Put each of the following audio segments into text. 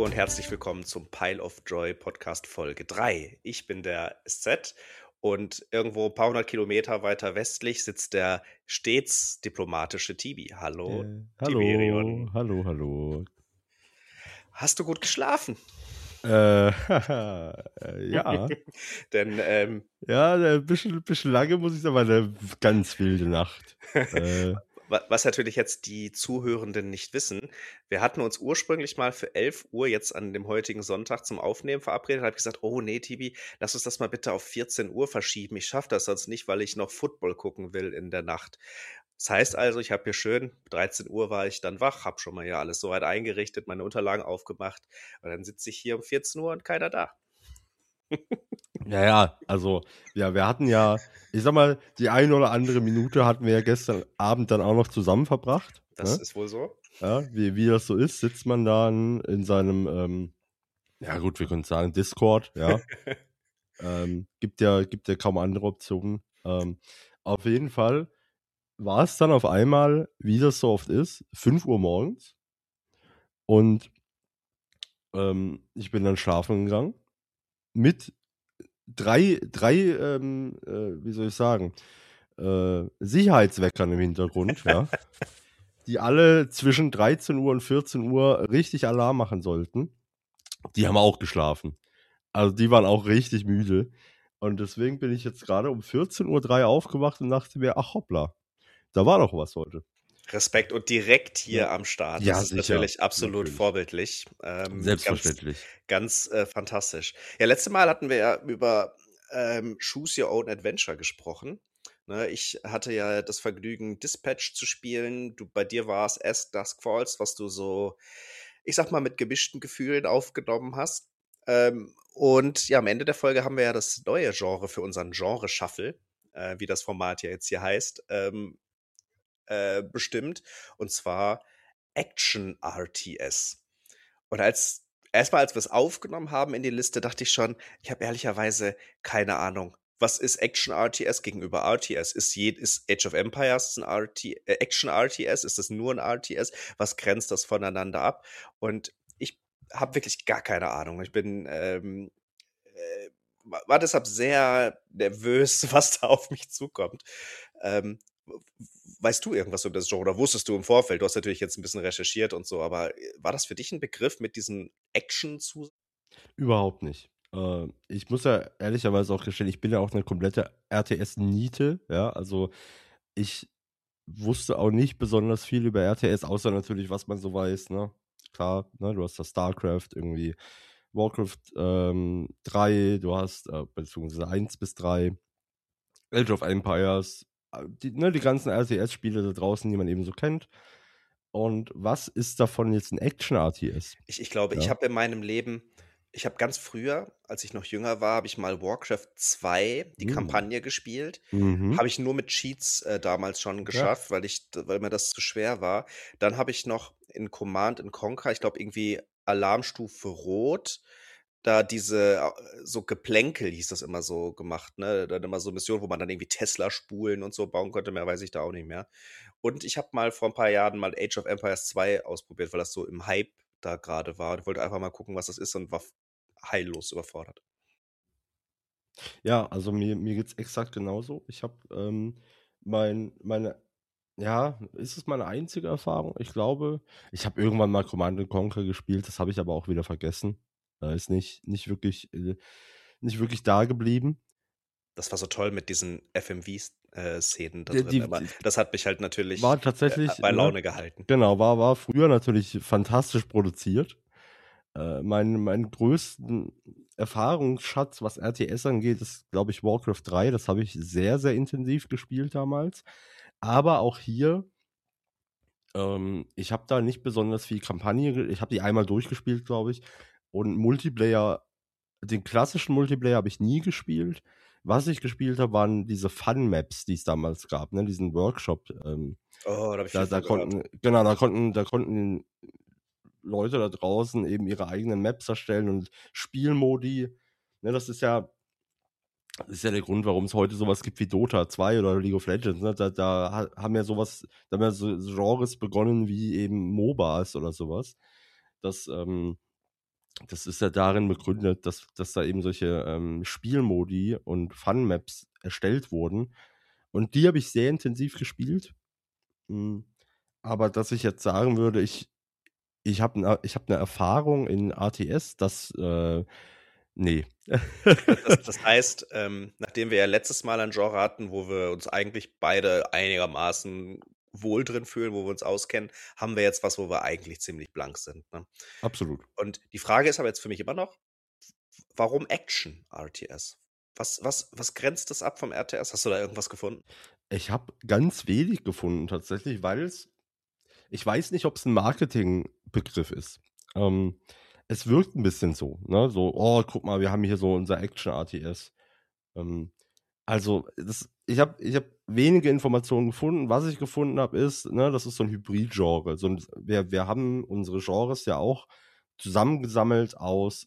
Hallo und herzlich willkommen zum Pile of Joy Podcast Folge 3. Ich bin der SZ und irgendwo ein paar hundert Kilometer weiter westlich sitzt der stets diplomatische Tibi. Hallo, Hallo, Tiberion. hallo. Hast du gut geschlafen? Ja. Denn Ja, ein bisschen lange, muss ich sagen, war eine ganz wilde Nacht. was natürlich jetzt die Zuhörenden nicht wissen, wir hatten uns ursprünglich mal für 11 Uhr jetzt an dem heutigen Sonntag zum Aufnehmen verabredet. Da habe ich gesagt, oh nee, Tibi, lass uns das mal bitte auf 14 Uhr verschieben. Ich schaffe das sonst nicht, weil ich noch Football gucken will in der Nacht. Das heißt also, ich habe hier schön, 13 Uhr war ich dann wach, habe schon mal hier alles soweit eingerichtet, meine Unterlagen aufgemacht und dann sitze ich hier um 14 Uhr und keiner da. Ja, also, ja, wir hatten ja, ich sag mal, die eine oder andere Minute hatten wir ja gestern Abend dann auch noch zusammen verbracht. Das Ne? ist wohl so. Ja, wie das so ist, sitzt man dann in seinem, ja gut, wir können sagen Discord, ja. Gibt ja kaum andere Optionen. Auf jeden Fall war es dann auf einmal, wie das so oft ist, 5 Uhr morgens und ich bin dann schlafen gegangen mit drei wie soll ich sagen, Sicherheitsweckern im Hintergrund, ja, die alle zwischen 13 Uhr und 14 Uhr richtig Alarm machen sollten. Die haben auch geschlafen. Also die waren auch richtig müde. Und deswegen bin ich jetzt gerade um 14:03 Uhr aufgewacht und dachte mir, ach hoppla, da war doch was heute. Respekt und direkt Ja, hier am Start. Das ja ist sicher, natürlich absolut natürlich. vorbildlich. Selbstverständlich. Ganz fantastisch. Ja, letztes Mal hatten wir ja über Choose Your Own Adventure gesprochen. Ne, ich hatte ja das Vergnügen, Dispatch zu spielen. Bei dir war es As Dusk Falls, was du so, ich sag mal, mit gemischten Gefühlen aufgenommen hast. Und ja, am Ende der Folge haben wir ja das neue Genre für unseren Genre-Shuffle, wie das Format ja jetzt hier heißt, bestimmt. Und zwar Action RTS. Und als wir es aufgenommen haben in die Liste, dachte ich schon, ich habe ehrlicherweise keine Ahnung. Was ist Action RTS gegenüber RTS? Ist Age of Empires ein Action RTS? Ist das nur ein RTS? Was grenzt das voneinander ab? Und ich habe wirklich gar keine Ahnung. Ich bin war deshalb sehr nervös, was da auf mich zukommt. Ähm, weißt du irgendwas über das Genre oder wusstest du im Vorfeld? Du hast natürlich jetzt ein bisschen recherchiert und so, aber war das für dich ein Begriff mit diesen Action zu? Überhaupt nicht. Ich muss ja ehrlicherweise auch gestehen, ich bin ja auch eine komplette RTS-Niete, ja. Also, ich wusste auch nicht besonders viel über RTS, außer natürlich, was man so weiß, ne? Klar, ne, du hast das StarCraft, irgendwie Warcraft 3, du hast, beziehungsweise 1 bis 3, Age of Empires, die ganzen RTS-Spiele da draußen, die man eben so kennt. Und was ist davon jetzt ein Action-RTS? Ich glaube, Ja. ich habe ganz früher, als ich noch jünger war, habe ich mal Warcraft 2, die Mhm. Kampagne gespielt. Mhm. Habe ich nur mit Cheats damals schon Ja. geschafft, weil mir das zu schwer war. Dann habe ich noch in Command and Conquer, ich glaube irgendwie Alarmstufe Rot, da so Geplänkel hieß das immer so gemacht, ne? Dann immer so Missionen, wo man dann irgendwie Tesla-Spulen und so bauen konnte, mehr weiß ich da auch nicht mehr. Und ich habe mal vor ein paar Jahren mal Age of Empires 2 ausprobiert, weil das so im Hype da gerade war. Ich wollte einfach mal gucken, was das ist und war heillos überfordert. Ja, also mir geht's exakt genauso. Ich habe meine, ja, ist es meine einzige Erfahrung? Ich glaube, ich habe irgendwann mal Command Conquer gespielt, das habe ich aber auch wieder vergessen. Ist nicht wirklich da geblieben. Das war so toll mit diesen FMV-Szenen da Die, drin. die, Aber die das hat mich halt natürlich war tatsächlich, bei ne, Laune gehalten. genau, war früher natürlich fantastisch produziert. Meinen größten Erfahrungsschatz, was RTS angeht, ist, glaube ich, Warcraft 3. Das habe ich sehr, sehr intensiv gespielt damals. Aber auch hier, ich habe da nicht besonders viel Kampagne. Ich habe die einmal durchgespielt, glaube ich. Und Multiplayer, den klassischen Multiplayer habe ich nie gespielt. Was ich gespielt habe, waren diese Fun-Maps, die es damals gab, ne? Diesen Workshop. Oh, da habe ich viel Da von gehört. konnten, genau, da konnten Leute da draußen eben ihre eigenen Maps erstellen und Spielmodi. Ne, das ist ja der Grund, warum es heute sowas gibt wie Dota 2 oder League of Legends. Ne? Da haben ja so Genres begonnen wie eben MOBAs oder sowas. Das Das ist ja darin begründet, dass da eben solche Spielmodi und Fun-Maps erstellt wurden. Und die habe ich sehr intensiv gespielt. Mhm. Aber dass ich jetzt sagen würde, ich habe ich hab eine Erfahrung in ATS, nee. Das heißt, nachdem wir ja letztes Mal ein Genre hatten, wo wir uns eigentlich beide einigermaßen wohl drin fühlen, wo wir uns auskennen, haben wir jetzt was, wo wir eigentlich ziemlich blank sind. Ne? Absolut. Und die Frage ist aber jetzt für mich immer noch, warum Action RTS? Was grenzt das ab vom RTS? Hast du da irgendwas gefunden? Ich habe ganz wenig gefunden tatsächlich, ich weiß nicht, ob es ein Marketingbegriff ist. Ähm, Es wirkt ein bisschen so, ne? So, oh, guck mal, wir haben hier so unser Action-ATS. Ähm, also, ich hab wenige Informationen gefunden. Was ich gefunden habe, ist, ne, das ist so ein Hybrid-Genre. Wir haben unsere Genres ja auch zusammengesammelt aus,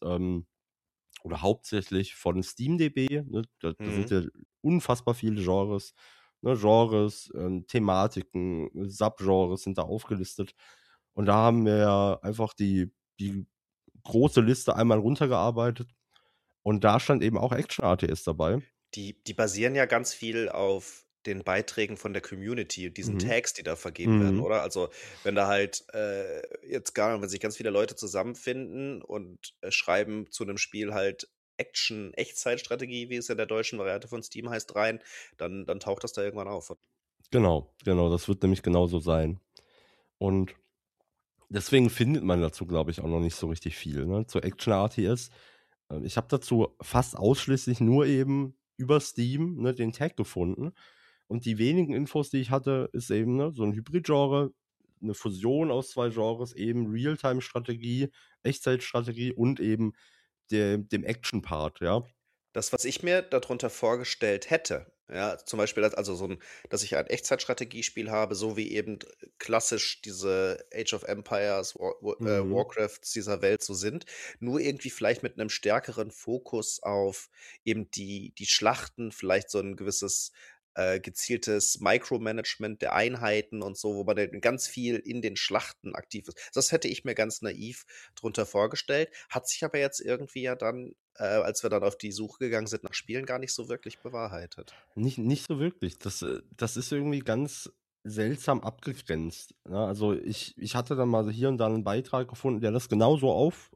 oder hauptsächlich von SteamDB. Ne? Da sind Mhm. ja unfassbar viele Genres. Ne? Genres, Thematiken, Subgenres sind da aufgelistet. Und da haben wir ja einfach die große Liste einmal runtergearbeitet. Und da stand eben auch Action-ATS dabei. Die basieren ja ganz viel auf den Beiträgen von der Community und diesen Mhm. Tags, die da vergeben werden, Mhm. oder? Also, wenn da halt jetzt gar nicht, wenn sich ganz viele Leute zusammenfinden und schreiben zu einem Spiel halt Action-Echtzeitstrategie, wie es ja in der deutschen Variante von Steam heißt, rein, dann taucht das da irgendwann auf. Genau, das wird nämlich genauso sein. Und deswegen findet man dazu, glaube ich, auch noch nicht so richtig viel, ne? Zu Action-RTS. Ich habe dazu fast ausschließlich nur eben über Steam, ne, den Tag gefunden. Und die wenigen Infos, die ich hatte, ist eben, ne, so ein Hybrid-Genre, eine Fusion aus 2 Genres, eben Realtime-Strategie, Echtzeitstrategie und eben dem Action-Part, ja. Das, was ich mir darunter vorgestellt hätte, ja, zum Beispiel, dass ich ein Echtzeitstrategiespiel habe, so wie eben klassisch diese Age of Empires, Mhm. Warcrafts dieser Welt so sind, nur irgendwie vielleicht mit einem stärkeren Fokus auf eben die Schlachten, vielleicht so ein gewisses gezieltes Micromanagement der Einheiten und so, wo man dann ganz viel in den Schlachten aktiv ist. Das hätte ich mir ganz naiv drunter vorgestellt, hat sich aber jetzt irgendwie ja dann als wir dann auf die Suche gegangen sind nach Spielen, gar nicht so wirklich bewahrheitet. Nicht so wirklich. Das ist irgendwie ganz seltsam abgegrenzt. Ne? Also ich hatte dann mal hier und da einen Beitrag gefunden, der das genauso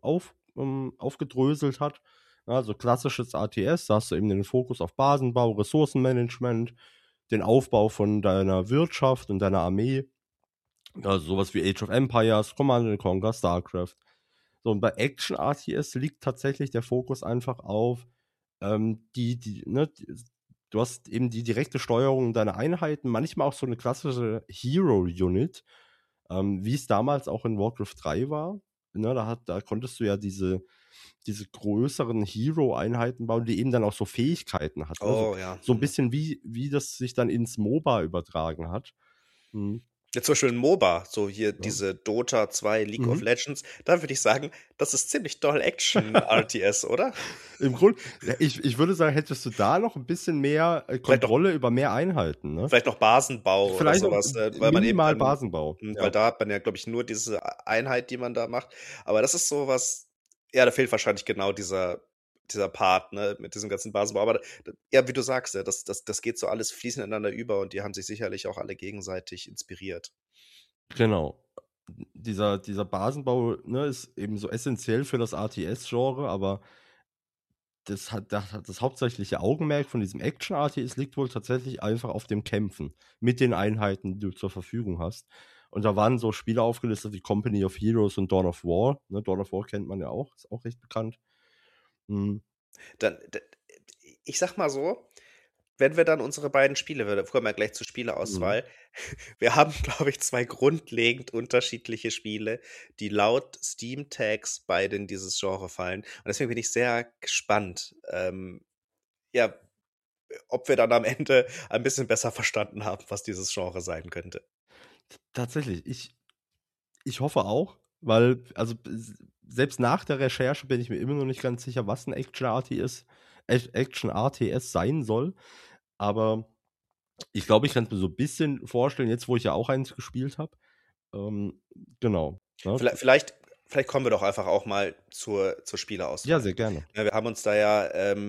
aufgedröselt hat. Ja, also klassisches ATS, da hast du eben den Fokus auf Basenbau, Ressourcenmanagement, den Aufbau von deiner Wirtschaft und deiner Armee. Also sowas wie Age of Empires, Command and Conquer, StarCraft. So, und bei Action RTS liegt tatsächlich der Fokus einfach auf du hast eben die direkte Steuerung deiner Einheiten, manchmal auch so eine klassische Hero-Unit, wie es damals auch in Warcraft 3 war. Ne, da konntest du ja diese größeren Hero-Einheiten bauen, die eben dann auch so Fähigkeiten hatten. Ne? Oh ja. So ein bisschen wie das sich dann ins MOBA übertragen hat. Mhm. Jetzt zum Beispiel ein MOBA, so hier Ja. diese Dota 2 League of Mhm. Legends, da würde ich sagen, das ist ziemlich doll Action-RTS, oder? Im Grund, ja, ich würde sagen, hättest du da noch ein bisschen mehr Vielleicht noch, Kontrolle über mehr Einheiten, ne? vielleicht noch Basenbau oder Vielleicht noch sowas, weil man eben minimal dann, Basenbau, weil ja. da hat man ja, glaube ich, nur diese Einheit, die man da macht. Aber das ist sowas, ja, da fehlt wahrscheinlich genau dieser Part, ne, mit diesem ganzen Basenbau. Aber ja, wie du sagst, ja, das geht so alles fließend ineinander über und die haben sich sicherlich auch alle gegenseitig inspiriert. Genau. Dieser Basenbau, ne, ist eben so essentiell für das RTS-Genre, aber das hauptsächliche Augenmerk von diesem Action-RTS liegt wohl tatsächlich einfach auf dem Kämpfen mit den Einheiten, die du zur Verfügung hast. Und da waren so Spiele aufgelistet wie Company of Heroes und Dawn of War. Ne, Dawn of War kennt man ja auch, ist auch recht bekannt. Mhm. Dann, ich sag mal so, wenn wir dann unsere beiden Spiele, wir kommen ja gleich zur Mhm. Spieleauswahl, wir haben, glaube ich, zwei grundlegend unterschiedliche Spiele, die laut Steam-Tags beide in dieses Genre fallen. Und deswegen bin ich sehr gespannt, ja, ob wir dann am Ende ein bisschen besser verstanden haben, was dieses Genre sein könnte. Tatsächlich, ich hoffe auch, weil, also selbst nach der Recherche bin ich mir immer noch nicht ganz sicher, was ein Action RTS sein soll. Aber ich glaube, ich kann es mir so ein bisschen vorstellen, jetzt wo ich ja auch eins gespielt habe. Ähm, genau. Ne? Vielleicht, vielleicht kommen wir doch einfach auch mal zur Ja, Spieleauswahl. sehr gerne. Ja, wir haben uns da ja,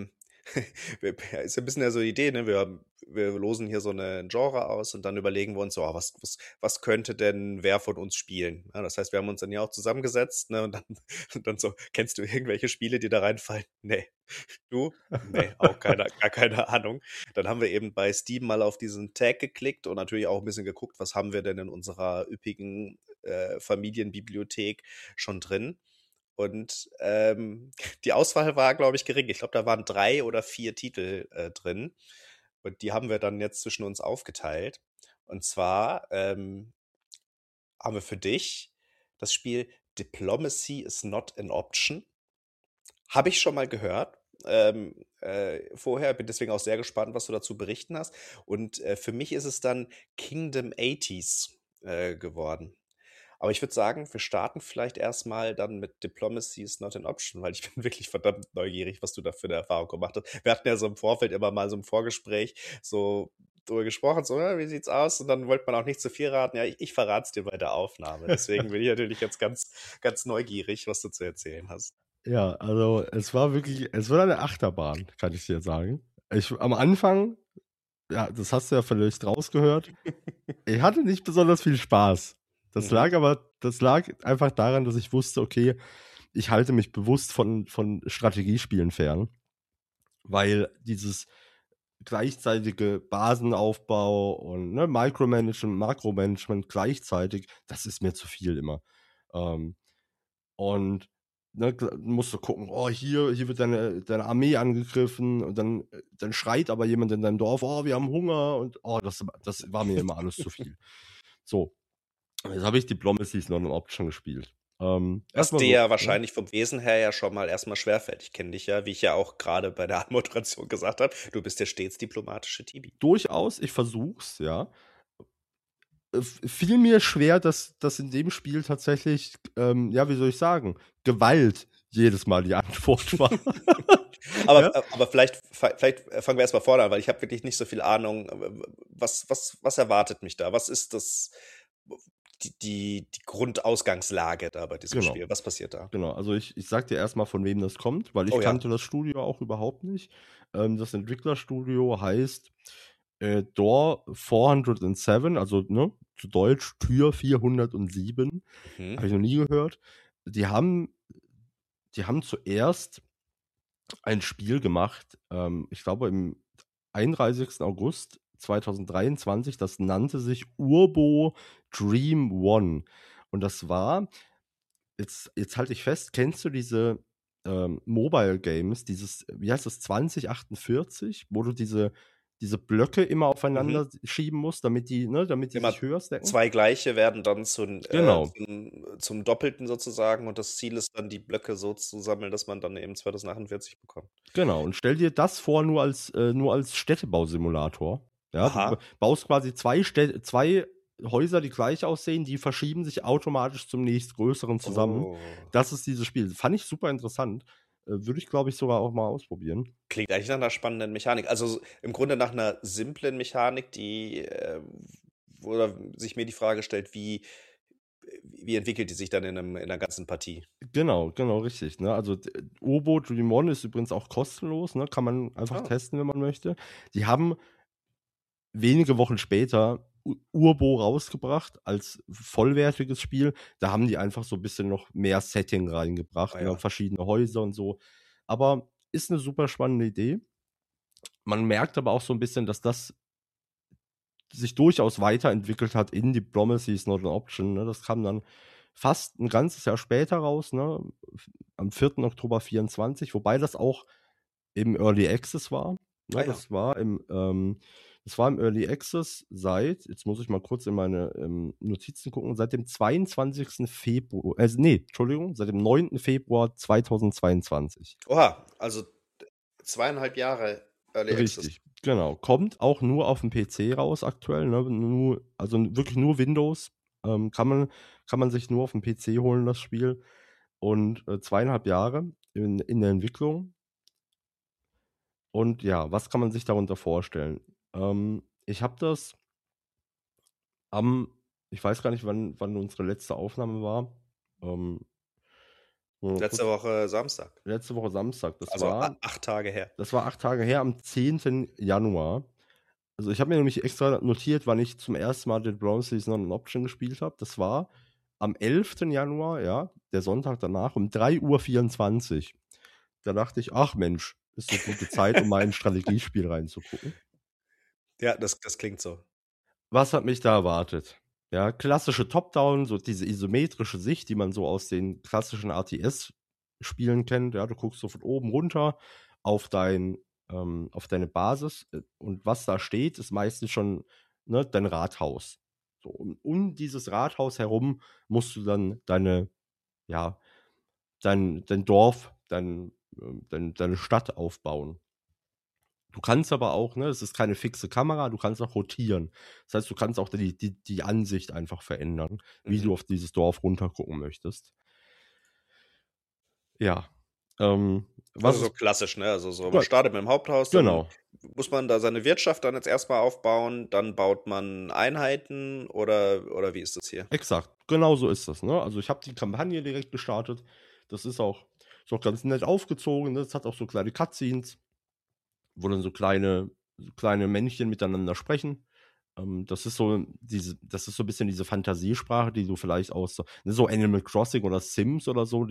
ja, ist ja ein bisschen ja so die Idee, ne? Wir losen hier so eine Genre aus und dann überlegen wir uns so, was könnte denn wer von uns spielen? Ja, das heißt, wir haben uns dann ja auch zusammengesetzt, ne? Und dann, und dann so, kennst du irgendwelche Spiele, die da reinfallen? Nee. Du? Nee, auch gar keine Ahnung. Dann haben wir eben bei Steam mal auf diesen Tag geklickt und natürlich auch ein bisschen geguckt, was haben wir denn in unserer üppigen Familienbibliothek schon drin. Und die Auswahl war, glaube ich, gering. Ich glaube, da waren 3 oder 4 Titel drin. Und die haben wir dann jetzt zwischen uns aufgeteilt. Und zwar haben wir für dich das Spiel Diplomacy is not an option. Habe ich schon mal gehört. Vorher, bin deswegen auch sehr gespannt, was du dazu berichten hast. Und für mich ist es dann Kingdom 80s geworden. Aber ich würde sagen, wir starten vielleicht erstmal dann mit Diplomacy is not an option, weil ich bin wirklich verdammt neugierig, was du da für eine Erfahrung gemacht hast. Wir hatten ja so im Vorfeld immer mal so im Vorgespräch so drüber gesprochen, so, wie sieht's aus? Und dann wollte man auch nicht zu viel raten. Ja, ich verrate es dir bei der Aufnahme. Deswegen bin ich natürlich jetzt ganz neugierig, was du zu erzählen hast. Ja, also es war eine Achterbahn, kann ich dir sagen. Am Anfang, ja, das hast du ja vielleicht rausgehört, ich hatte nicht besonders viel Spaß. Mhm. Das lag einfach daran, dass ich wusste, okay, ich halte mich bewusst von Strategiespielen fern, weil dieses gleichzeitige Basenaufbau und ne, Micromanagement, Makromanagement gleichzeitig, das ist mir zu viel immer. Ähm, und ne, musst du gucken, oh, hier wird deine Armee angegriffen und dann schreit aber jemand in deinem Dorf, oh, wir haben Hunger und oh, das war mir immer alles zu viel. So, jetzt habe ich Diplomacy is not an option gespielt. Was Erstmal dir so, ja ne? wahrscheinlich vom Wesen her ja schon mal erstmal schwerfällt. Ich kenne dich ja, wie ich ja auch gerade bei der Anmoderation gesagt habe, du bist ja stets diplomatische Tibi. Durchaus, ich versuch's, ja. Fiel mir schwer, dass in dem Spiel tatsächlich, ja, wie soll ich sagen, Gewalt jedes Mal die Antwort war. Aber, Ja? aber vielleicht fangen wir erstmal vorne an, weil ich habe wirklich nicht so viel Ahnung. Was erwartet mich da? Was ist die Grundausgangslage da bei diesem Genau, Spiel? Was passiert da? genau. Also ich sag dir erstmal, von wem das kommt, weil ich Oh ja. kannte das Studio auch überhaupt nicht. Das Entwicklerstudio heißt Door 407, also ne, zu Deutsch Tür 407. Mhm. Habe ich noch nie gehört. Die haben, die haben zuerst ein Spiel gemacht, ich glaube im 31. August 2023, das nannte sich Urbo Dream One. Und das war, jetzt halte ich fest, kennst du diese Mobile Games, dieses, wie heißt das, 2048, wo du diese Blöcke immer Mhm. aufeinander schieben musst, damit die Immer sich höher stacken? 2 gleiche werden dann Genau, zum Doppelten sozusagen und das Ziel ist dann, die Blöcke so zu sammeln, dass man dann eben 2048 bekommt. genau. Und stell dir das vor, nur als Städtebausimulator. Ja, du Aha. baust quasi zwei Häuser, die gleich aussehen, die verschieben sich automatisch zum nächstgrößeren zusammen. Oh. Das ist dieses Spiel. Fand ich super interessant. Würde ich, glaube ich, sogar auch mal ausprobieren. Klingt eigentlich nach einer spannenden Mechanik. Also im Grunde nach einer simplen Mechanik, wo sich mir die Frage stellt, wie entwickelt die sich dann in einer ganzen Partie? Genau, richtig. Ne? Also Obo Dream One ist übrigens auch kostenlos, ne? Kann man einfach Ah, testen, wenn man möchte. Die haben wenige Wochen später Urbo rausgebracht als vollwertiges Spiel. Da haben die einfach so ein bisschen noch mehr Setting reingebracht, ah ne? ja. Verschiedene Häuser und so. Aber ist eine super spannende Idee. Man merkt aber auch so ein bisschen, dass das sich durchaus weiterentwickelt hat in Diplomacy is not an option. Ne? Das kam dann fast ein ganzes Jahr später raus, ne? Am 4. Oktober 24, wobei das auch im Early Access war. Ah Ne? ja. Das war im Early Access seit, jetzt muss ich mal kurz in meine Notizen gucken, seit dem 22. Februar, nee, Entschuldigung, seit dem 9. Februar 2022. Oha, also 2,5 Jahre Early Access. Richtig, genau. Kommt auch nur auf dem PC raus aktuell, ne? Also wirklich nur Windows. Kann man sich nur auf dem PC holen, das Spiel. Und 2,5 Jahre in der Entwicklung. Und ja, was kann man sich darunter vorstellen? Ich habe das am, ich weiß gar nicht, wann unsere letzte Aufnahme war. Ähm, Letzte Woche Samstag. Letzte Woche Samstag. Das Also war 8 Tage her. 8 Tage her, am 10. Januar. Also, ich habe mir nämlich extra notiert, wann ich zum ersten Mal Dead Brown Season on Option gespielt habe. Das war am 11. Januar, ja, der Sonntag danach um 3:24 Uhr. Da dachte ich: „Ach Mensch, ist 'ne gute Zeit, um mal in 'n Strategiespiel reinzugucken.“ Ja, das klingt so. Was hat mich da erwartet? Ja, klassische Top-Down, so diese isometrische Sicht, die man so aus den klassischen RTS-Spielen kennt. Ja, du guckst so von oben runter auf auf deine Basis, und was da steht, ist meistens schon, ne, dein Rathaus. So, um dieses Rathaus herum musst du dann ja, dein Dorf, deine Stadt aufbauen. Du kannst aber auch, ne, es ist keine fixe Kamera, du kannst auch rotieren. Das heißt, du kannst auch die Ansicht einfach verändern, wie Mhm. du auf dieses Dorf runtergucken möchtest. Ja, Also was so ist klassisch, ne? Also so, man gut, startet mit dem Haupthaus, dann genau, muss man da seine Wirtschaft dann jetzt erstmal aufbauen, dann baut man Einheiten oder wie ist das hier? exakt, genau so ist das, ne? Also, ich habe die Kampagne direkt gestartet. Das ist auch ganz nett aufgezogen, ne? Es hat auch so kleine Cutscenes, wo dann so kleine Männchen miteinander sprechen. Das ist so ein bisschen diese Fantasiesprache, die du vielleicht aus so Animal Crossing oder Sims oder so,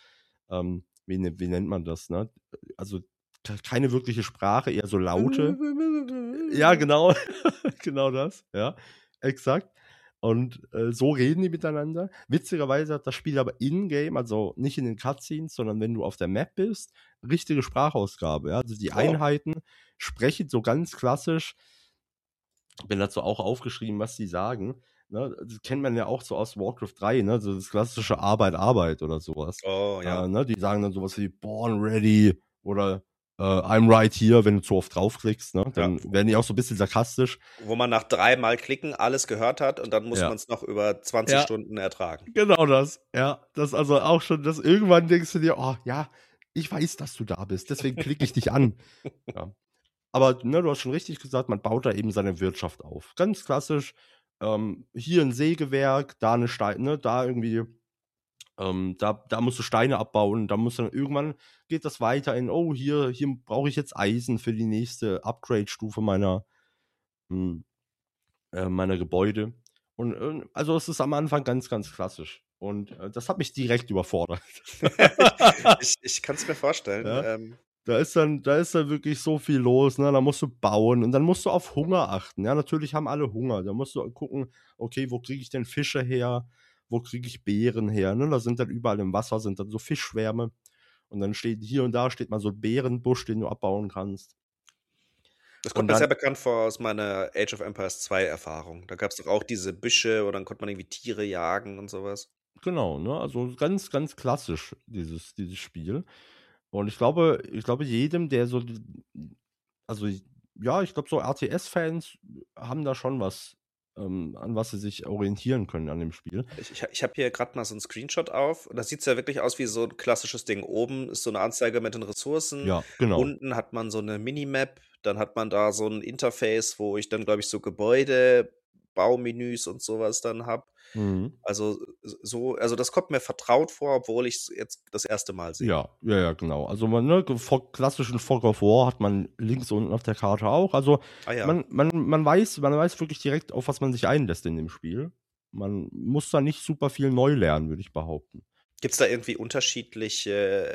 wie nennt man das, ne? Also, keine wirkliche Sprache, eher so Laute. Ja, genau, genau das, ja, exakt. Und, so reden die miteinander. Witzigerweise hat das Spiel aber in-game, also nicht in den Cutscenes, sondern wenn du auf der Map bist, richtige Sprachausgabe, ja? Also, die Oh. Einheiten sprechen so ganz klassisch. Bin dazu auch aufgeschrieben, was die sagen, ne? Das kennt man ja auch so aus Warcraft 3, ne? So das klassische Arbeit, Arbeit oder sowas. Oh, ja. Ne? Die sagen dann sowas wie „Born ready“ oder „I'm right here“, wenn du zu oft draufklickst, ne? Ja. Dann werden die auch so 'n bisschen sarkastisch. Wo man nach 3 Mal klicken alles gehört hat und dann muss Ja. man es noch über 20 Ja, Stunden ertragen. genau das. Ja, das also auch schon, dass irgendwann denkst du dir: „Oh ja, ich weiß, dass du da bist, deswegen klicke ich dich an.“ Ja. Aber, ne, du hast schon richtig gesagt, man baut da eben seine Wirtschaft auf. Ganz klassisch, hier 'n Sägewerk, da 'ne da irgendwie, da musst du Steine abbauen, da musst du dann irgendwann geht das weiter in: „Oh, hier brauche ich jetzt Eisen für die nächste Upgrade-Stufe hm, meiner Gebäude.“ Und, also, es ist am Anfang ganz, ganz klassisch. Und, das hat mich direkt überfordert. Ich kann's mir vorstellen. Ja. Da ist dann wirklich so viel los, ne? Da musst du bauen und dann musst du auf Hunger achten. Ja, natürlich haben alle Hunger. Da musst du gucken: „Okay, wo kriege ich denn Fische her? Wo kriege ich Beeren her?“ Ne, da sind dann überall im Wasser sind dann so Fischschwärme und dann steht hier und da steht mal so 'n Beerenbusch, den du abbauen kannst. Das kommt Und mir sehr dann bekannt vor aus meiner Age of Empires 2 Erfahrung. Da gab's doch auch diese Büsche und dann konnte man irgendwie Tiere jagen und so was. genau, ne, also ganz, ganz klassisch dieses Spiel. Und ich glaube jedem, der so d also, ja, ich glaube, so RTS-Fans haben da schon was, an was sie sich orientieren können an dem Spiel. Ich habe hier grad mal so 'n Screenshot auf und das sieht's ja wirklich aus wie so 'n klassisches Ding. Oben ist so 'ne Anzeige mit den Ressourcen, Ja, genau. unten hat man so 'ne Minimap, dann hat man da so 'n Interface, wo ich dann, glaube ich, so Gebäude, Baumenüs und so was dann habe. Mhm. Also, also, das kommt mir vertraut vor, obwohl ich's jetzt das erste Mal sehe. Ja, ja, ja, genau. Also, ne, klassischen Fog of War hat man links unten auf der Karte auch. Also, Ah ja. man weiß wirklich direkt, auf was man sich einlässt in dem Spiel. Man muss da nicht super viel neu lernen, würde ich behaupten. Gibt's da irgendwie unterschiedliche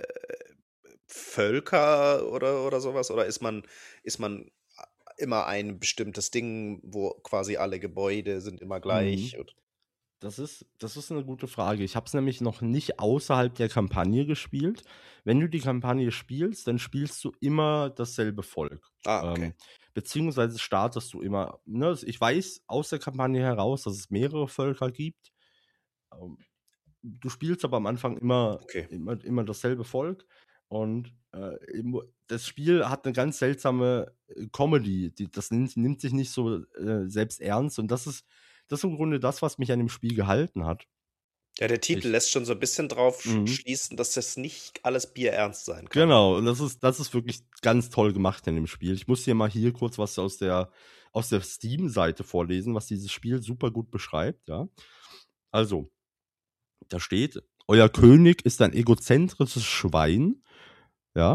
Völker oder so was? Oder ist man immer ein bestimmtes Ding, wo quasi alle Gebäude sind immer Mhm. gleich und Das ist 'ne gute Frage. Ich habe es nämlich noch nicht außerhalb der Kampagne gespielt. Wenn du die Kampagne spielst, dann spielst du immer dasselbe Volk. okay. Beziehungsweise startest du immer, ne, ich weiß aus der Kampagne heraus, dass es mehrere Völker gibt. Ähm, Du spielst aber am Anfang Okay. immer dasselbe Volk und, das Spiel hat eine ganz seltsame, Comedy, das nimmt sich nicht so, selbst ernst und das ist im Grunde das, was mich an dem Spiel gehalten hat. Ja, der Titel Ich lässt schon so 'n bisschen drauf mhm, schließen, dass das nicht alles bierernst sein kann. genau, und das ist wirklich ganz toll gemacht in dem Spiel. Ich muss dir mal hier kurz was aus der Steam-Seite vorlesen, was dieses Spiel super gut beschreibt, ja. Also, da steht: Euer König ist ein egozentrisches Schwein, ja,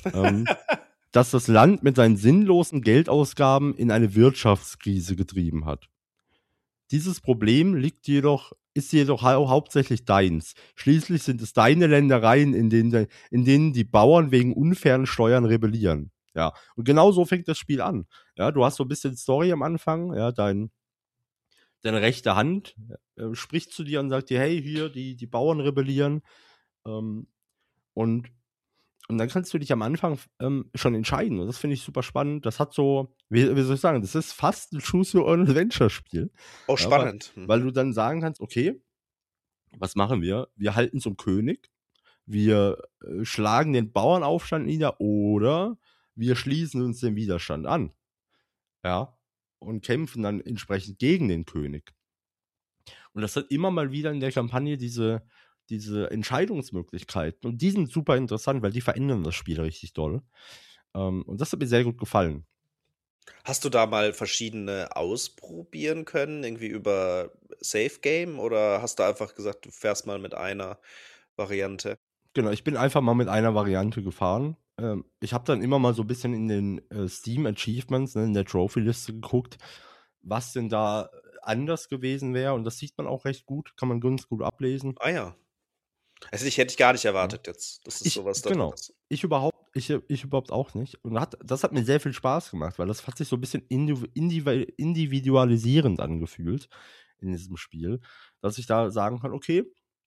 das das Land mit seinen sinnlosen Geldausgaben in eine Wirtschaftskrise getrieben hat. Dieses Problem ist jedoch hauptsächlich deins. Schließlich sind es deine Ländereien, in denen die Bauern wegen unfairen Steuern rebellieren. Ja, und genau so fängt das Spiel an. Ja, du hast so ein bisschen Story am Anfang, ja, deine rechte Hand spricht zu dir und sagt dir, hey, hier, die Bauern rebellieren. Ähm, und dann kannst du dich am Anfang schon entscheiden. Und das finde ich super spannend. Das hat so, wie soll ich sagen, das ist fast ein Choose-Your-Own-Adventure-Spiel. Oh, Ja, spannend. weil du dann sagen kannst, okay, was machen wir? Wir halten zum König, wir schlagen den Bauernaufstand nieder oder wir schließen uns dem Widerstand an. Ja, und kämpfen dann entsprechend gegen den König. Und das hat immer mal wieder in der Kampagne diese Entscheidungsmöglichkeiten. Und die sind super interessant, weil die verändern das Spiel richtig doll. Und das hat mir sehr gut gefallen. Hast du da mal verschiedene ausprobieren können, irgendwie über Safe Game, oder hast du einfach gesagt, du fährst mal mit einer Variante? Genau, ich bin einfach mal mit einer Variante gefahren. Ich habe dann immer mal so ein bisschen in den Steam Achievements, ne, in der Trophy-Liste geguckt, was denn da anders gewesen wäre. Und das sieht man auch recht gut, kann man ganz gut ablesen. Ah ja. Also hätte ich gar nicht Ja. erwartet jetzt, dass es sowas da drin Genau. ist. Ich überhaupt auch nicht. Und das hat mir sehr viel Spaß gemacht, weil das hat sich so ein bisschen individualisierend angefühlt in diesem Spiel, dass ich da sagen kann, okay,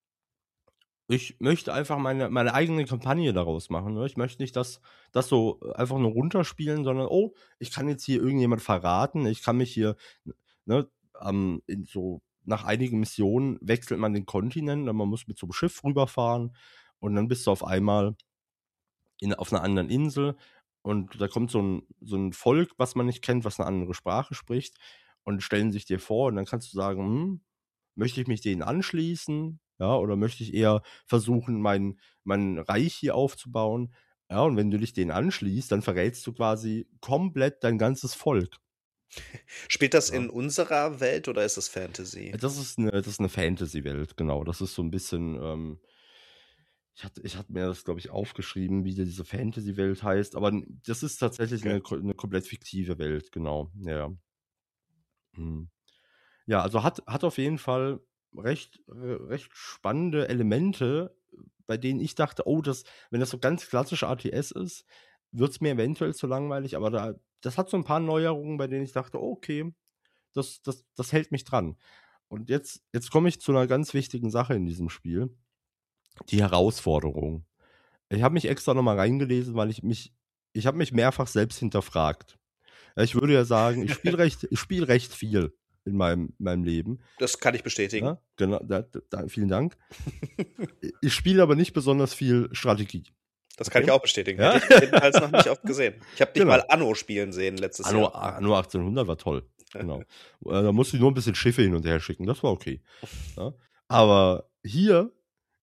ich möchte einfach meine eigene Kampagne daraus machen. Ne? Ich möchte nicht das so einfach nur runterspielen, sondern, oh, ich kann jetzt hier irgendjemand verraten, ich kann mich hier, ne, nach einigen Missionen wechselt man den Kontinent, man muss mit so einem Schiff rüberfahren und dann bist du auf einmal auf einer anderen Insel und da kommt so ein Volk, was man nicht kennt, was eine andere Sprache spricht und stellen sich dir vor und dann kannst du sagen, möchte ich mich denen anschließen, ja, oder möchte ich eher versuchen, mein Reich hier aufzubauen? Ja, und wenn du dich denen anschließt, dann verrätst du quasi komplett dein ganzes Volk. Spielt das Ja. in unserer Welt oder ist das Fantasy? Das ist eine Fantasy-Welt, genau. Das ist so ein bisschen, ich hatte mir das, glaube ich, aufgeschrieben, wie diese Fantasy-Welt heißt, aber das ist tatsächlich Okay. eine komplett fiktive Welt, genau. Ja. Hm. Ja, also hat auf jeden Fall recht spannende Elemente, bei denen ich dachte, oh, wenn das so ganz klassisch RTS ist, wird es mir eventuell zu langweilig, aber das hat so ein paar Neuerungen, bei denen ich dachte, oh, okay, das hält mich dran. Und jetzt komme ich zu einer ganz wichtigen Sache in diesem Spiel, die Herausforderung. Ich habe mich extra noch mal reingelesen, weil ich habe mich mehrfach selbst hinterfragt. Ja, ich würde ja sagen, ich spiele recht viel in meinem Leben. Das kann ich bestätigen. Ja, genau, vielen Dank. Ich spiele aber nicht besonders viel Strategie. Das kann ich auch bestätigen. Ja? Hätte ich jedenfalls noch nicht oft gesehen. Ich habe dich Genau. mal Anno spielen sehen letztes Jahr. Anno 1800 war toll. Genau. Da musste ich nur ein bisschen Schiffe hin und her schicken. Das war okay. Ja? Aber hier,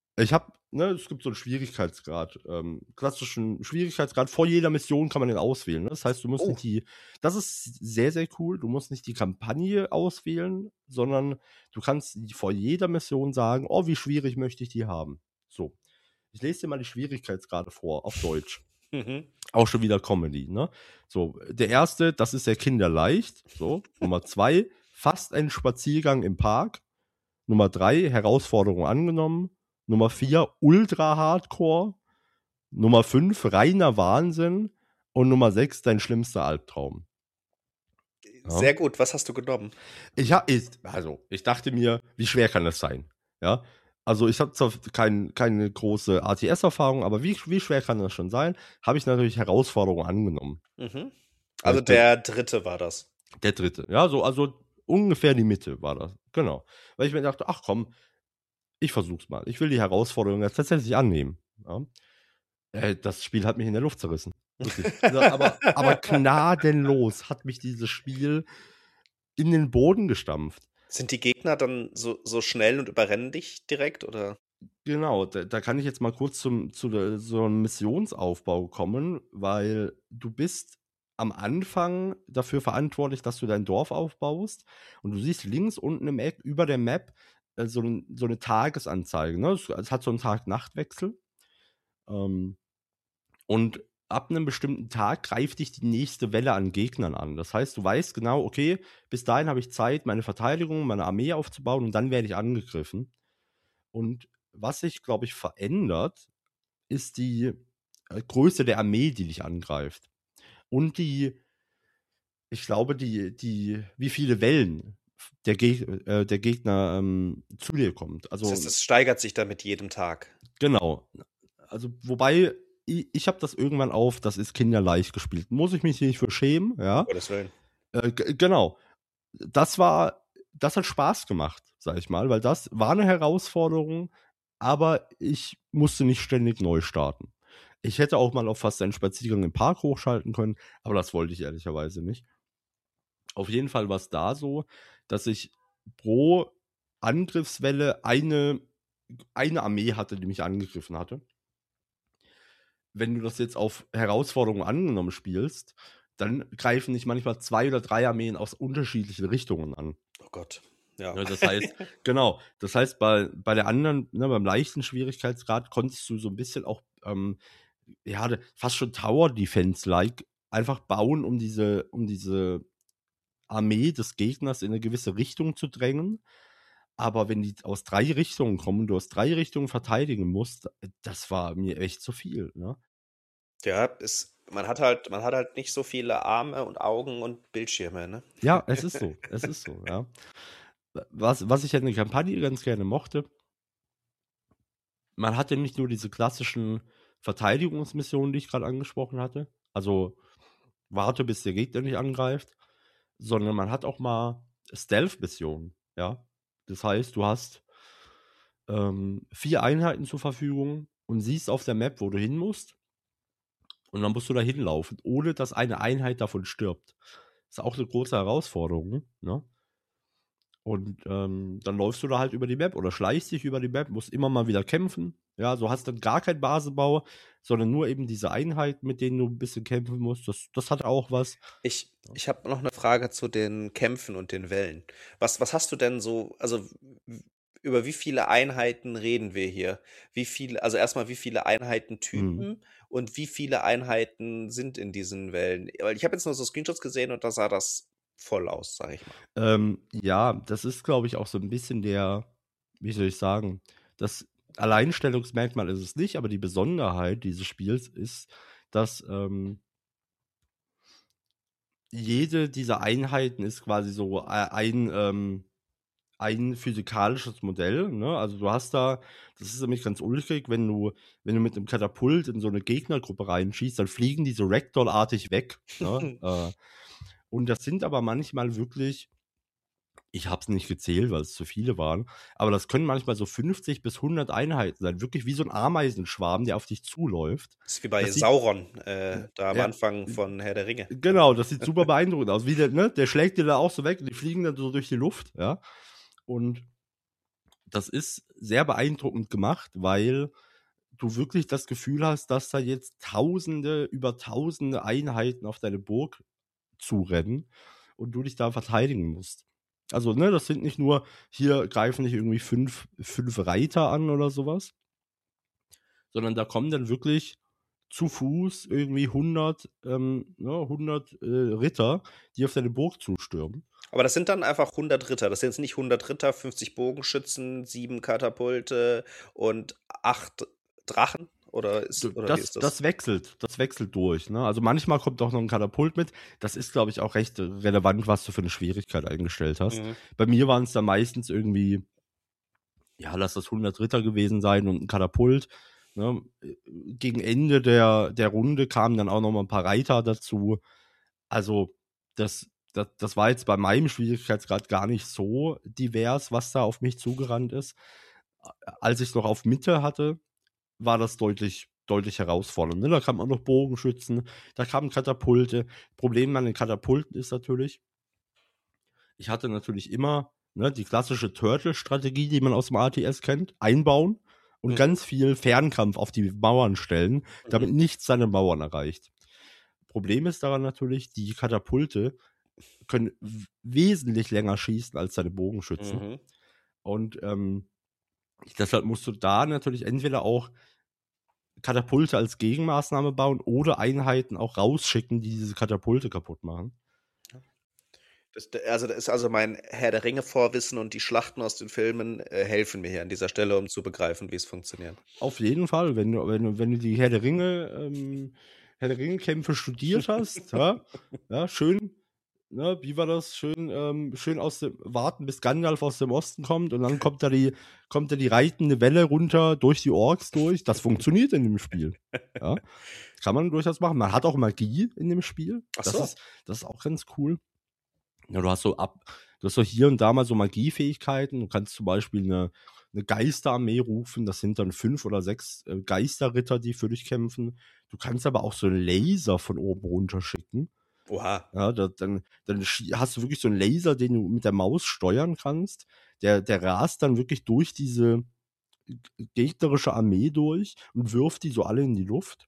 es gibt so einen Schwierigkeitsgrad, klassischen Schwierigkeitsgrad. Vor jeder Mission kann man den auswählen. Ne? Das heißt, du musst Oh. nicht das ist sehr, sehr cool. Du musst nicht die Kampagne auswählen, sondern du kannst vor jeder Mission sagen, oh, wie schwierig möchte ich die haben. So. Ich lese dir mal die Schwierigkeitsgrade vor, auf Deutsch. Mhm. Auch schon wieder Comedy, ne? So, der erste, das ist ja kinderleicht. So, Nummer 2, fast ein Spaziergang im Park. Nummer 3, Herausforderung angenommen. Nummer 4, ultra hardcore. Nummer 5, reiner Wahnsinn. Und Nummer 6, dein schlimmster Albtraum. Ja. Sehr gut. Was hast du genommen? Ich dachte mir, wie schwer kann das sein? Ja. Also ich habe zwar keine große RTS-Erfahrung, aber wie schwer kann das schon sein? Habe ich natürlich Herausforderungen angenommen. Mhm. Also der dritte war das. Der dritte, ja, also ungefähr die Mitte war das, genau. Weil ich mir dachte, ach komm, ich versuch's mal. Ich will die Herausforderung jetzt tatsächlich annehmen. Ja. Das Spiel hat mich in der Luft zerrissen. Wirklich. aber gnadenlos hat mich dieses Spiel in den Boden gestampft. Sind die Gegner dann so schnell und überrennen dich direkt, oder? Genau, da kann ich jetzt mal kurz so einem Missionsaufbau kommen, weil du bist am Anfang dafür verantwortlich, dass du dein Dorf aufbaust und du siehst links unten im Eck über der Map so eine Tagesanzeige, ne? Es hat so einen Tag-Nacht-Wechsel. Und ab einem bestimmten Tag greift dich die nächste Welle an Gegnern an. Das heißt, du weißt genau, okay, bis dahin habe ich Zeit, meine Verteidigung, meine Armee aufzubauen und dann werde ich angegriffen. Und was sich, glaube ich, verändert, ist die Größe der Armee, die dich angreift. Und ich glaube, wie viele Wellen der Gegner zu dir kommt. Das Also, heißt, es steigert sich dann mit jedem Tag. genau. Also, wobei, ich habe das irgendwann das ist kinderleicht gespielt. Muss ich mich nicht für schämen, Um ja. Gottes Willen. Genau. Das hat Spaß gemacht, sag ich mal, weil das war eine Herausforderung, aber ich musste nicht ständig neu starten. Ich hätte auch mal auf fast einen Spaziergang im Park hochschalten können, aber das wollte ich ehrlicherweise nicht. Auf jeden Fall war es da so, dass ich pro Angriffswelle eine Armee hatte, die mich angegriffen hatte. Wenn du das jetzt auf Herausforderungen angenommen spielst, dann greifen dich manchmal 2 oder 3 Armeen aus unterschiedlichen Richtungen an. Oh Gott. Ja. Ja, das heißt, genau, das heißt, bei der anderen, ne, beim leichten Schwierigkeitsgrad konntest du so ein bisschen auch, ja, fast schon Tower Defense-like einfach bauen, um diese Armee des Gegners in eine gewisse Richtung zu drängen. Aber wenn die aus 3 Richtungen kommen und du aus 3 Richtungen verteidigen musst, das war mir echt zu viel, ne? Ja, man hat halt nicht so viele Arme und Augen und Bildschirme, ne? Ja, es ist so, ja. Was ich an der Kampagne ganz gerne mochte, man hatte nicht nur diese klassischen Verteidigungsmissionen, die ich gerade angesprochen hatte, also warte, bis der Gegner dich angreift, sondern man hat auch mal Stealth-Missionen, ja. Das heißt, du hast 4 Einheiten zur Verfügung und siehst auf der Map, wo du hin musst. Und dann musst du da hinlaufen, ohne dass eine Einheit davon stirbt. Ist auch eine große Herausforderung, ne? Und dann läufst du da halt über die Map oder schleichst dich über die Map, musst immer mal wieder kämpfen. Ja, so hast dann gar keinen Basenbau, sondern nur eben diese Einheiten, mit denen du ein bisschen kämpfen musst. Das hat auch was. Ich habe noch eine Frage zu den Kämpfen und den Wellen. Was hast du denn so, also über wie viele Einheiten reden wir hier? Also erstmal, wie viele Mhm. Einheitentypen und wie viele Einheiten sind in diesen Wellen? Weil ich habe jetzt nur so Screenshots gesehen und da sah das voll aus, sage ich mal. Ja, das ist, glaube ich, auch so ein bisschen wie soll ich sagen, das Alleinstellungsmerkmal ist es nicht, aber die Besonderheit dieses Spiels ist, dass jede dieser Einheiten ist quasi so ein physikalisches Modell, ne? Also du hast das ist nämlich ganz ulkig, wenn du mit einem Katapult in so eine Gegnergruppe reinschießt, dann fliegen die so Ragdoll-artig weg, ne? Und das sind aber manchmal wirklich, ich habe es nicht gezählt, weil es zu viele waren, aber das können manchmal so 50 bis 100 Einheiten sein, wirklich wie so ein Ameisenschwarm, der auf dich zuläuft. Das ist wie bei Das sieht Sauron, da am ja, Anfang von Herr der Ringe. genau, das sieht super beeindruckend aus. Wie der schlägt dir da auch so weg und die fliegen dann so durch die Luft, ja. Und das ist sehr beeindruckend gemacht, weil du wirklich das Gefühl hast, dass da jetzt über Tausende Einheiten auf deine Burg zurennen und du dich da verteidigen musst. Also, ne, das sind nicht nur, hier greifen nicht irgendwie fünf Reiter an oder sowas, sondern da kommen dann wirklich zu Fuß irgendwie 100 Ritter, die auf deine Burg zustürmen. Aber das sind dann einfach 100 Ritter. Das sind jetzt nicht 100 Ritter, 50 Bogenschützen, 7 Katapulte und 8 Drachen? Oder wie ist das? Das wechselt durch, ne? Also manchmal kommt auch noch ein Katapult mit. Das ist, glaube ich, auch recht relevant, was du für eine Schwierigkeit eingestellt hast. Mhm. Bei mir waren es dann meistens irgendwie, ja, lass das 100 Ritter gewesen sein und ein Katapult. Ne? Gegen Ende der Runde kamen dann auch noch mal ein paar Reiter dazu. Also das war jetzt bei meinem Schwierigkeitsgrad gar nicht so divers, was da auf mich zugerannt ist. Als ich es noch auf Mitte hatte, war das deutlich herausfordernd. Ne? Da kamen auch noch Bogenschützen, da kamen Katapulte. Problem an den Katapulten ist natürlich, ich hatte natürlich immer, ne, die klassische Turtle-Strategie, die man aus dem ATS kennt, einbauen und ganz viel Fernkampf auf die Mauern stellen, damit nichts seine Mauern erreicht. Problem ist daran natürlich, die Katapulte können wesentlich länger schießen als deine Bogenschützen. Mhm. Und deshalb musst du da natürlich entweder auch Katapulte als Gegenmaßnahme bauen oder Einheiten auch rausschicken, die diese Katapulte kaputt machen. Das ist also mein Herr der Ringe-Vorwissen und die Schlachten aus den Filmen helfen mir hier an dieser Stelle, um zu begreifen, wie es funktioniert. Auf jeden Fall, wenn du die Herr der Ringe-Kämpfe studiert hast, ja, schön, ne, wie war das? Schön aus dem Warten, bis Gandalf aus dem Osten kommt und dann kommt da die reitende Welle runter durch die Orks durch. Das funktioniert in dem Spiel. Ja. Kann man durchaus machen. Man hat auch Magie in dem Spiel. Ach Das so. ist auch ganz cool. Ja, du hast so hier und da mal so Magiefähigkeiten. Du kannst zum Beispiel eine Geisterarmee rufen. Das sind dann 5 oder 6 Geisterritter, die für dich kämpfen. Du kannst aber auch so einen Laser von oben runter schicken. Oha. Ja, dann hast du wirklich so einen Laser, den du mit der Maus steuern kannst. Der rast dann wirklich durch diese gegnerische Armee durch und wirft die so alle in die Luft.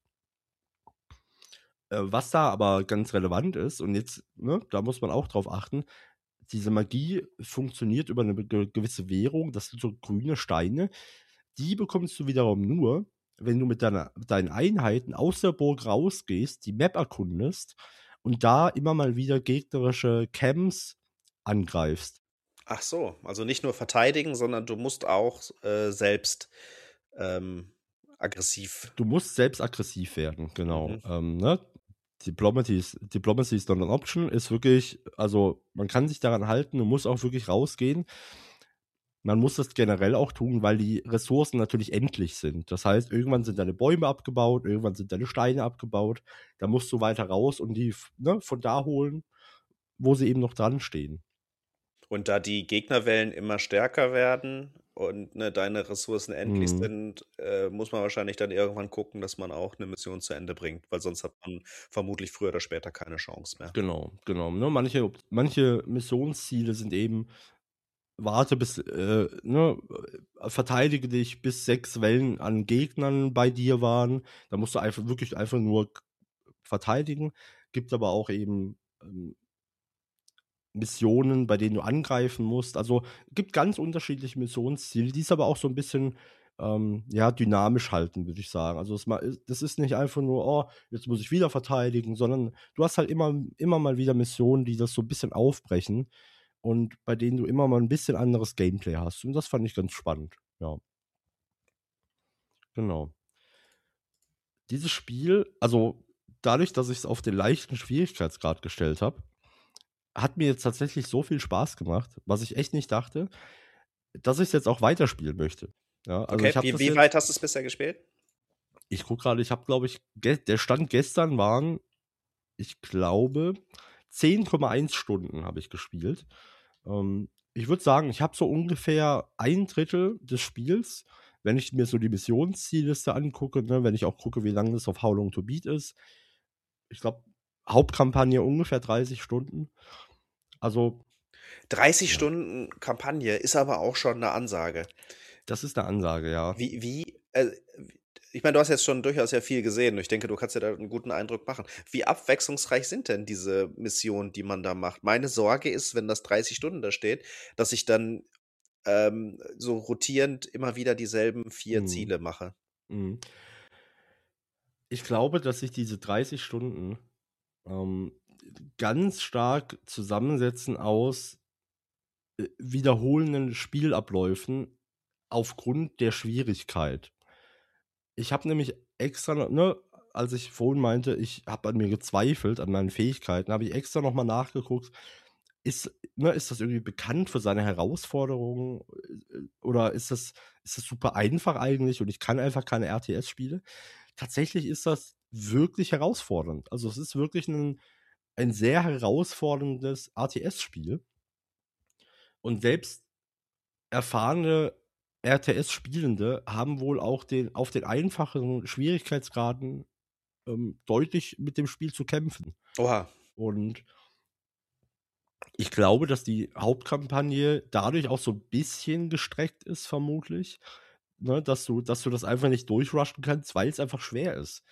Was da aber ganz relevant ist, und jetzt, ne, da muss man auch drauf achten, diese Magie funktioniert über eine gewisse Währung, das sind so grüne Steine. Die bekommst du wiederum nur, wenn du mit deinen Einheiten aus der Burg rausgehst, die Map erkundest und da immer mal wieder gegnerische Camps angreifst. Ach so, also nicht nur verteidigen, sondern du musst auch selbst ähm, aggressiv. Du musst selbst aggressiv werden, genau. Mhm. Ne? Diplomacy is not an option, ist wirklich, also man kann sich daran halten, du musst auch wirklich rausgehen. Man muss das generell auch tun, weil die Ressourcen natürlich endlich sind. Das heißt, irgendwann sind deine Bäume abgebaut, irgendwann sind deine Steine abgebaut. Da musst du weiter raus und die von da holen, wo sie eben noch dran stehen. Und da die Gegnerwellen immer stärker werden und ne, deine Ressourcen endlich Mhm. sind, muss man wahrscheinlich dann irgendwann gucken, dass man auch eine Mission zu Ende bringt, weil sonst hat man vermutlich früher oder später keine Chance mehr. Genau, genau. Ne? Manche Missionsziele sind eben, warte bis, verteidige dich, bis 6 Wellen an Gegnern bei dir waren. Da musst du einfach nur verteidigen. Gibt aber auch eben Missionen, bei denen du angreifen musst. Also gibt ganz unterschiedliche Missionsziele, die es aber auch so ein bisschen ja, dynamisch halten, würde ich sagen. Also das ist nicht einfach nur, oh, jetzt muss ich wieder verteidigen, sondern du hast halt immer mal wieder Missionen, die das so ein bisschen aufbrechen und bei denen du immer mal ein bisschen anderes Gameplay hast. Und das fand ich ganz spannend. Ja, genau. Dieses Spiel, also dadurch, dass ich es auf den leichten Schwierigkeitsgrad gestellt habe, hat mir jetzt tatsächlich so viel Spaß gemacht, was ich echt nicht dachte, dass ich es jetzt auch weiterspielen möchte. Ja, also Okay, ich habe das wie weit jetzt, hast du es bisher gespielt? ich gucke gerade, ich habe, glaube ich, der Stand gestern waren, ich glaube, 10,1 Stunden habe ich gespielt. Ich würde sagen, ich habe so ungefähr ein Drittel des Spiels, wenn ich mir so die Missionszielliste angucke, ne, wenn ich auch gucke, wie lange das auf How Long to Beat ist. Ich glaube, Hauptkampagne ungefähr 30 Stunden. Also, 30 ja, Stunden Kampagne ist aber auch schon eine Ansage. das ist eine Ansage, ja. Ich meine, du hast jetzt schon durchaus ja viel gesehen und ich denke, du kannst ja da einen guten Eindruck machen. Wie abwechslungsreich sind denn diese Missionen, die man da macht? Meine Sorge ist, wenn das 30 Stunden da steht, dass ich dann so rotierend immer wieder dieselben 4 Mhm. Ziele mache. Mhm. Ich glaube, dass sich diese 30 Stunden ähm, ganz stark zusammensetzen aus wiederholenden Spielabläufen aufgrund der Schwierigkeit. Ich habe nämlich extra, ne, als ich vorhin meinte, ich habe an mir gezweifelt, an meinen Fähigkeiten, habe ich extra nochmal nachgeguckt, ist das irgendwie bekannt für seine Herausforderungen oder ist das super einfach eigentlich und ich kann einfach keine RTS-Spiele? Tatsächlich ist das wirklich herausfordernd. Also es ist wirklich ein sehr herausforderndes RTS-Spiel und selbst erfahrene RTS-Spielende haben wohl auch auf den einfacheren Schwierigkeitsgraden deutlich mit dem Spiel zu kämpfen. Oha. Und ich glaube, dass die Hauptkampagne dadurch auch so ein bisschen gestreckt ist, vermutlich, ne, dass du das einfach nicht durchrushen kannst, weil es einfach schwer ist.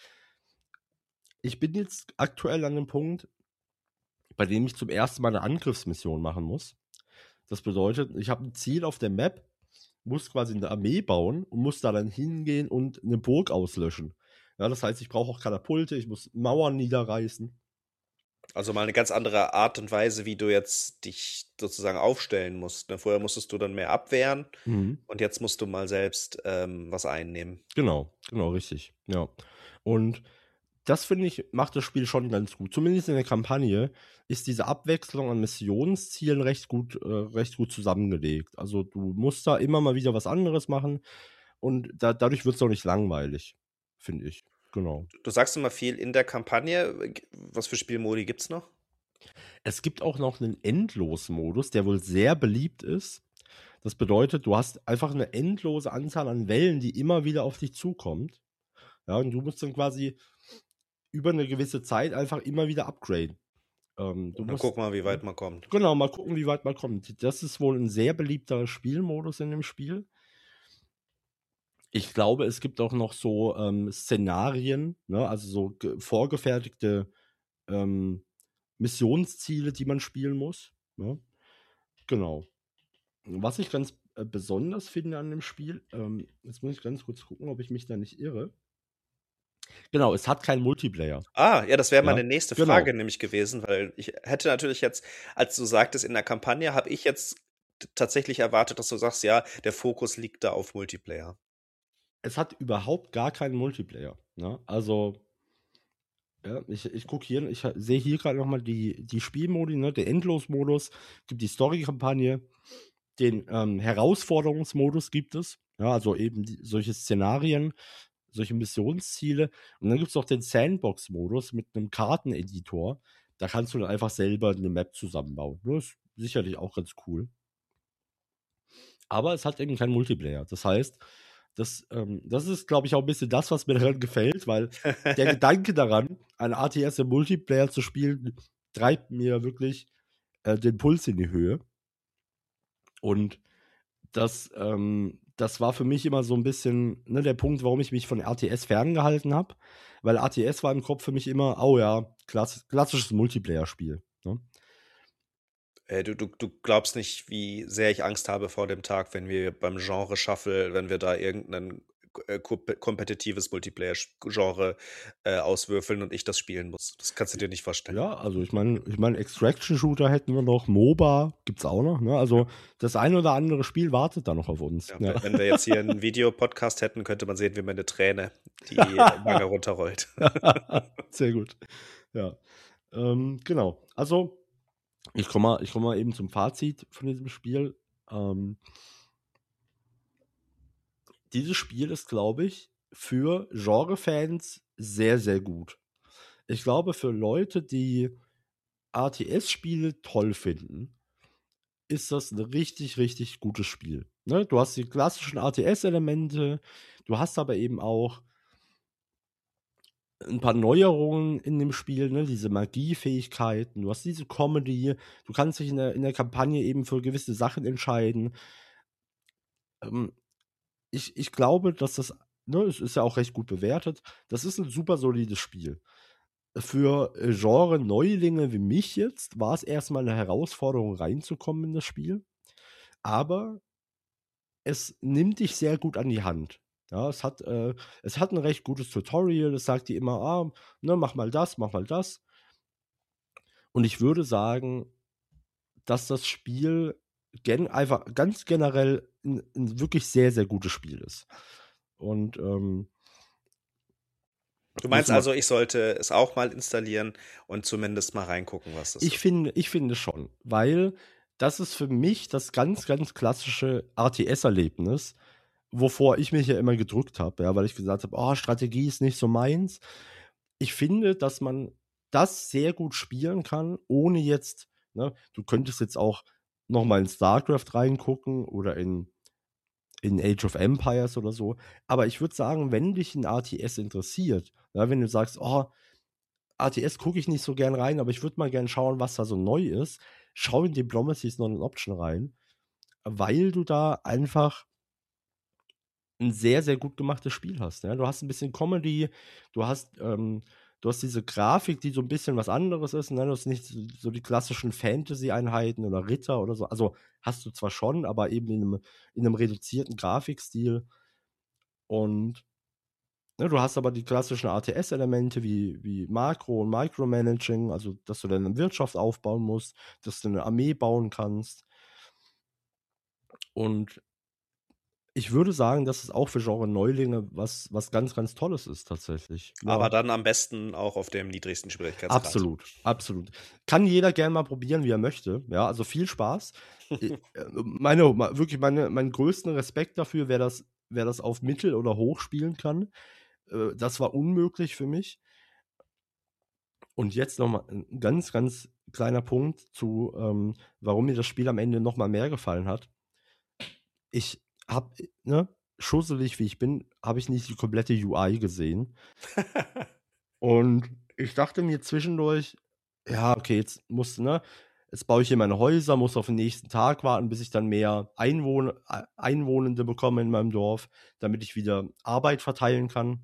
Ich bin jetzt aktuell an dem Punkt, bei dem ich zum ersten Mal eine Angriffsmission machen muss. Das bedeutet, ich habe ein Ziel auf der Map musst quasi eine Armee bauen und musst da dann hingehen und eine Burg auslöschen. Ja, das heißt, ich brauche auch Katapulte, ich muss Mauern niederreißen. Also mal eine ganz andere Art und Weise, wie du jetzt dich sozusagen aufstellen musst. Ne? Vorher musstest du dann mehr abwehren Mhm. und jetzt musst du mal selbst was einnehmen. Genau, richtig. Ja. Und das finde ich, macht das Spiel schon ganz gut. Zumindest in der Kampagne ist diese Abwechslung an Missionszielen recht gut zusammengelegt. Also du musst da immer mal wieder was anderes machen und dadurch wird es auch nicht langweilig, finde ich. Genau. Du sagst immer viel in der Kampagne. Was für Spielmodi gibt's noch? Es gibt auch noch einen Endlos-Modus, der wohl sehr beliebt ist. Das bedeutet, du hast einfach eine endlose Anzahl an Wellen, die immer wieder auf dich zukommt. Ja, und du musst dann quasi über eine gewisse Zeit einfach immer wieder upgraden. Du Und dann musst guck mal, wie weit man kommt. genau mal gucken, wie weit man kommt. Das ist wohl ein sehr beliebter Spielmodus in dem Spiel. Ich glaube, es gibt auch noch so Szenarien, ne? Also so vorgefertigte ähm, Missionsziele, die man spielen muss. Ne? Genau. Was ich ganz besonders finde an dem Spiel, jetzt muss ich ganz kurz gucken, ob ich mich da nicht irre. Genau, es hat keinen Multiplayer. Ah, ja, das wäre Ja, meine nächste genau. Frage nämlich gewesen, weil ich hätte natürlich jetzt, als du sagtest, in der Kampagne, habe ich jetzt tatsächlich erwartet, dass du sagst, ja, der Fokus liegt da auf Multiplayer. Es hat überhaupt gar keinen Multiplayer. Ne? Also, ja, ich gucke hier, ich sehe hier gerade nochmal die Spielmodi, ne? Der Endlosmodus, gibt die Story-Kampagne, den Herausforderungsmodus gibt es. Ja, also eben solche Szenarien, solche Missionsziele. Und dann gibt es noch den Sandbox-Modus mit einem Karteneditor. Da kannst du dann einfach selber eine Map zusammenbauen. Das ist sicherlich auch ganz cool. Aber es hat eben keinen Multiplayer. Das heißt, das ist, glaube ich, auch ein bisschen das, was mir daran gefällt, weil der Gedanke daran, ein RTS im Multiplayer zu spielen, treibt mir wirklich den Puls in die Höhe. Und das war für mich immer so ein bisschen, ne, der Punkt, warum ich mich von RTS ferngehalten habe. Weil RTS war im Kopf für mich immer, oh ja, klassisches Multiplayer-Spiel. Ne? Du glaubst nicht, wie sehr ich Angst habe vor dem Tag, wenn wir beim Genre Shuffle, wenn wir da irgendein kompetitives Multiplayer-Genre auswürfeln und ich das spielen muss. Das kannst du dir nicht vorstellen. Ja, also ich meine, Extraction-Shooter hätten wir noch, MOBA gibt's auch noch, ne? Also das ein oder andere Spiel wartet da noch auf uns. Ja, Ja. wenn wir jetzt hier einen Videopodcast hätten, könnte man sehen, wie meine Träne die Wange runterrollt. Sehr gut. Ja. Genau. Also, ich komm mal eben zum Fazit von diesem Spiel. Dieses Spiel ist, glaube ich, für Genre-Fans sehr, sehr gut. Ich glaube, für Leute, die RTS-Spiele toll finden, ist das ein richtig, richtig gutes Spiel. Ne? Du hast die klassischen RTS-Elemente, du hast aber eben auch ein paar Neuerungen in dem Spiel, ne? Diese Magiefähigkeiten, du hast diese Comedy, du kannst dich in der Kampagne eben für gewisse Sachen entscheiden. Ähm, ich glaube, dass das, ne, es ist ja auch recht gut bewertet, das ist ein super solides Spiel. Für Genre-Neulinge wie mich jetzt war es erstmal eine Herausforderung, reinzukommen in das Spiel. Aber es nimmt dich sehr gut an die Hand. Ja, es hat ein recht gutes Tutorial, es sagt dir immer, ne, mach mal das, mach mal das. Und ich würde sagen, dass das Spiel einfach ganz generell ein wirklich sehr, sehr gutes Spiel ist. Und Du muss meinst man also, ich sollte es auch mal installieren und zumindest mal reingucken, was das ist. ich finde schon, weil das ist für mich das ganz, ganz klassische RTS-Erlebnis, wovor ich mich ja immer gedrückt habe, ja, weil ich gesagt habe, oh, Strategie ist nicht so meins. Ich finde, dass man das sehr gut spielen kann, ohne jetzt, ne, du könntest jetzt auch noch mal in StarCraft reingucken oder in Age of Empires oder so. Aber ich würde sagen, wenn dich ein RTS interessiert, ja, wenn du sagst, oh, RTS gucke ich nicht so gern rein, aber ich würde mal gern schauen, was da so neu ist, schau in Diplomacy's Non-Option rein, weil du da einfach ein sehr, sehr gut gemachtes Spiel hast. Ja? Du hast ein bisschen Comedy, du hast Du hast diese Grafik, die so ein bisschen was anderes ist, ne? Du hast nicht so die klassischen Fantasy-Einheiten oder Ritter oder so. Also, hast du zwar schon, aber eben in 'nem reduzierten Grafikstil. Und, ne, du hast aber die klassischen RTS-Elemente wie Makro und Micromanaging, also, dass du deine Wirtschaft aufbauen musst, dass du 'ne Armee bauen kannst. Und ich würde sagen, dass es auch für Genre-Neulinge was ganz, ganz Tolles ist tatsächlich. Aber Ja. dann am besten auch auf dem niedrigsten Schwierigkeitsgrad. Absolut, absolut. Kann jeder gern mal probieren, wie er möchte. Ja, also viel Spaß. Wirklich meinen größten Respekt dafür, wer das auf Mittel oder Hoch spielen kann. Das war unmöglich für mich. Und jetzt noch mal 'n ganz, ganz kleiner Punkt zu, warum mir das Spiel am Ende noch mal mehr gefallen hat. Ich habe, ne, schusselig wie ich bin, habe ich nicht die komplette UI gesehen. Und ich dachte mir zwischendurch: „Ja, okay, jetzt baue ich hier meine Häuser, muss auf den nächsten Tag warten, bis ich dann mehr Einwohnende bekomme in meinem Dorf, damit ich wieder Arbeit verteilen kann.“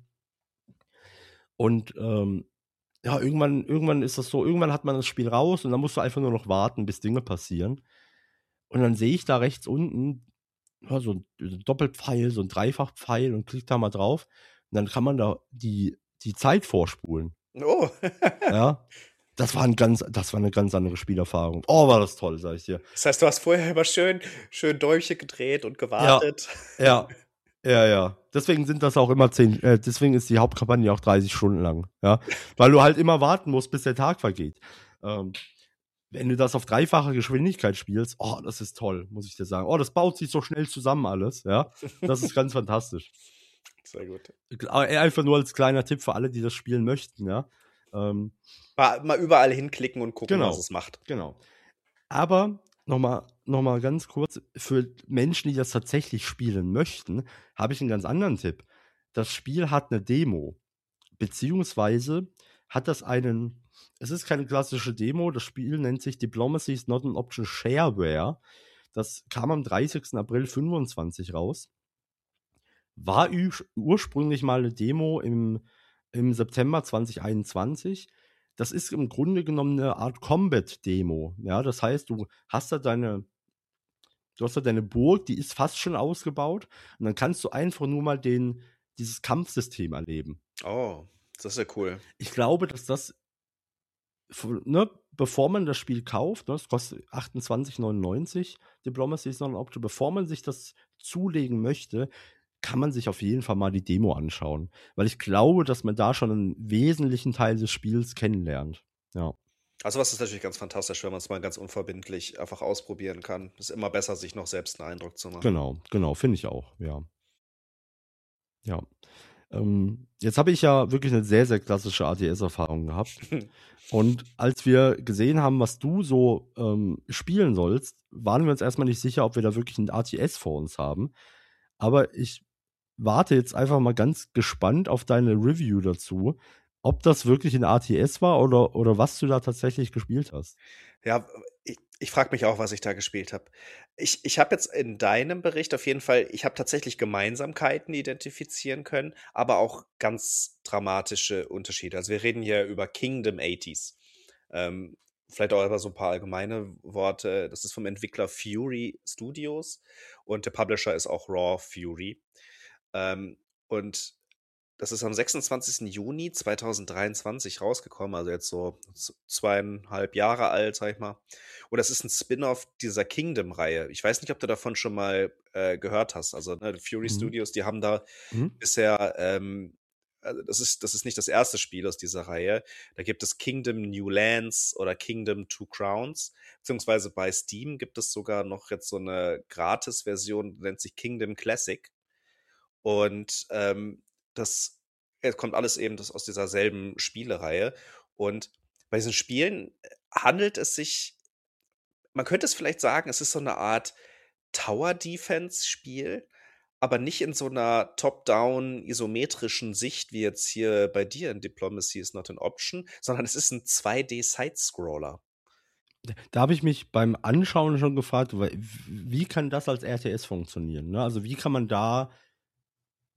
Und, ja, irgendwann ist das so, irgendwann hat man das Spiel raus und dann musst du einfach nur noch warten, bis Dinge passieren. Und dann sehe ich da rechts unten, ja, so 'n Doppelpfeil, so 'n Dreifachpfeil und klicke da mal drauf. Und dann kann man da die Zeit vorspulen. Oh. Ja, das war 'ne ganz andere Spielerfahrung. Oh, war das toll, sage ich dir. Das heißt, du hast vorher immer schön Däumchen gedreht und Ja, gewartet. ja, ja, ja. Deswegen ist die Hauptkampagne auch 30 Stunden lang, ja? Weil du halt immer warten musst, bis der Tag vergeht. Ähm, Wenn du das auf dreifacher Geschwindigkeit spielst, oh, das ist toll, muss ich dir sagen. Oh, das baut sich so schnell zusammen alles, ja? Das ist ganz fantastisch. Sehr gut. Einfach nur als kleiner Tipp für alle, die das spielen möchten, ja? Ähm, Mal überall hinklicken und gucken, was genau, es macht. genau. Aber noch mal ganz kurz, für Menschen, die das tatsächlich spielen möchten, habe ich einen ganz anderen Tipp. Das Spiel hat eine Demo, beziehungsweise hat das einen es ist keine klassische Demo, das Spiel nennt sich Diplomacy is not an option Shareware. Das kam am 30. April 25 raus. War ursprünglich mal eine Demo im September 2021. Das ist im Grunde genommen eine Art Combat-Demo. Ja, das heißt, du hast da deine Burg, die ist fast schon ausgebaut und dann kannst du einfach nur mal dieses Kampfsystem erleben. Oh, das ist ja cool. Ich glaube, dass das, ne, bevor man das Spiel kauft, ne, das kostet 28,99 Diplomacy is not an option, bevor man sich das zulegen möchte, kann man sich auf jeden Fall mal die Demo anschauen, weil ich glaube, dass man da schon einen wesentlichen Teil des Spiels kennenlernt. Ja, Also was ist natürlich ganz fantastisch, wenn man es mal ganz unverbindlich einfach ausprobieren kann. Ist immer besser, sich noch selbst einen Eindruck zu machen. genau, finde ich auch, ja. Ja. Jetzt habe ich ja wirklich eine sehr, sehr klassische ATS-Erfahrung gehabt. Und als wir gesehen haben, was du so spielen sollst, waren wir uns erstmal nicht sicher, ob wir da wirklich ein ATS vor uns haben. Aber ich warte jetzt einfach mal ganz gespannt auf deine Review dazu, ob das wirklich ein ATS war oder was du da tatsächlich gespielt hast. Ja, ich frage mich auch, was ich da gespielt habe. Ich habe jetzt in deinem Bericht auf jeden Fall ich habe tatsächlich Gemeinsamkeiten identifizieren können, aber auch ganz dramatische Unterschiede. Also, wir reden hier über Kingdom 80s. Vielleicht auch über so ein paar allgemeine Worte. Das ist vom Entwickler Fury Studios und der Publisher ist auch Raw Fury. Und das ist am 26. Juni 2023 rausgekommen, also jetzt so 2,5 Jahre alt, sag ich mal. Und das ist ein Spin-off dieser Kingdom-Reihe. Ich weiß nicht, ob du davon schon mal gehört hast. Also, ne, die Fury Mhm. Studios, die haben da Mhm. bisher, also das ist nicht das erste Spiel aus dieser Reihe. Da gibt es Kingdom New Lands oder Kingdom Two Crowns, beziehungsweise bei Steam gibt es sogar noch jetzt so eine Gratis-Version, nennt sich Kingdom Classic. Und das kommt alles eben aus dieser selben Spielereihe. Und bei diesen Spielen handelt es sich, man könnte es vielleicht sagen, es ist so eine Art Tower-Defense-Spiel, aber nicht in so einer top-down isometrischen Sicht wie jetzt hier bei dir in Diplomacy is not an option, sondern es ist ein 2D-Side-Scroller. Da habe ich mich beim Anschauen schon gefragt, wie kann das als RTS funktionieren? Ne? Also wie kann man da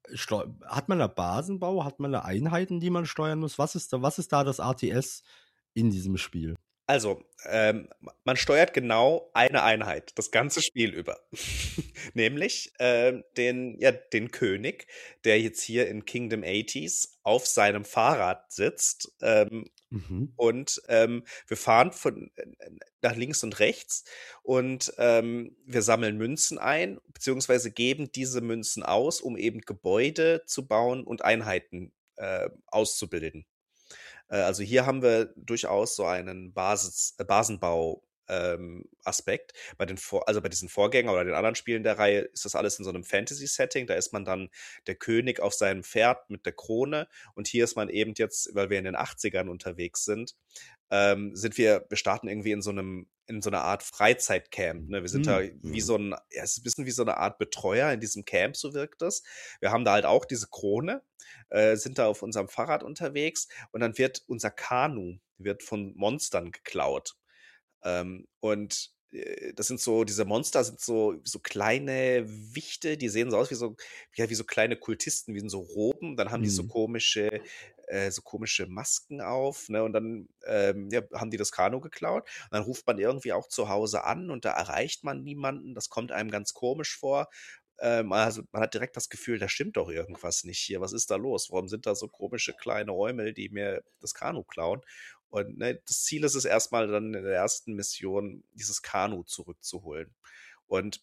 Hat man da Basenbau? Hat man da Einheiten, die man steuern muss? Was ist da das RTS in diesem Spiel? Also, man steuert genau eine Einheit, das ganze Spiel über. Nämlich den König, der jetzt hier in Kingdom 80s auf seinem Fahrrad sitzt. Mhm. Und wir fahren nach links und rechts und wir sammeln Münzen ein, beziehungsweise geben diese Münzen aus, um eben Gebäude zu bauen und Einheiten auszubilden. Also hier haben wir durchaus so einen Basenbau. Aspekt. Also bei diesen Vorgängern oder den anderen Spielen der Reihe ist das alles in so einem Fantasy-Setting. Da ist man dann der König auf seinem Pferd mit der Krone. Und hier ist man eben jetzt, weil wir in den 80ern unterwegs sind, wir starten irgendwie in so einer Art Freizeitcamp. Ne? Wir sind da wie Mhm. ja, es ist ein bisschen wie so eine Art Betreuer in diesem Camp, so wirkt das. Wir haben da halt auch diese Krone, sind da auf unserem Fahrrad unterwegs und dann wird unser Kanu wird von Monstern geklaut. Und das sind so, diese Monster sind so kleine Wichte, die sehen so aus wie so kleine Kultisten, wie in so Roben. Dann haben die Mhm. so komische Masken auf, ne? Und dann ja, haben die das Kanu geklaut. Und dann ruft man irgendwie auch zu Hause an und da erreicht man niemanden. Das kommt einem ganz komisch vor. Also man hat direkt das Gefühl, da stimmt doch irgendwas nicht hier. Was ist da los? Warum sind da so komische kleine Räumel, die mir das Kanu klauen? Und ne, das Ziel ist es erstmal dann in der ersten Mission, dieses Kanu zurückzuholen. Und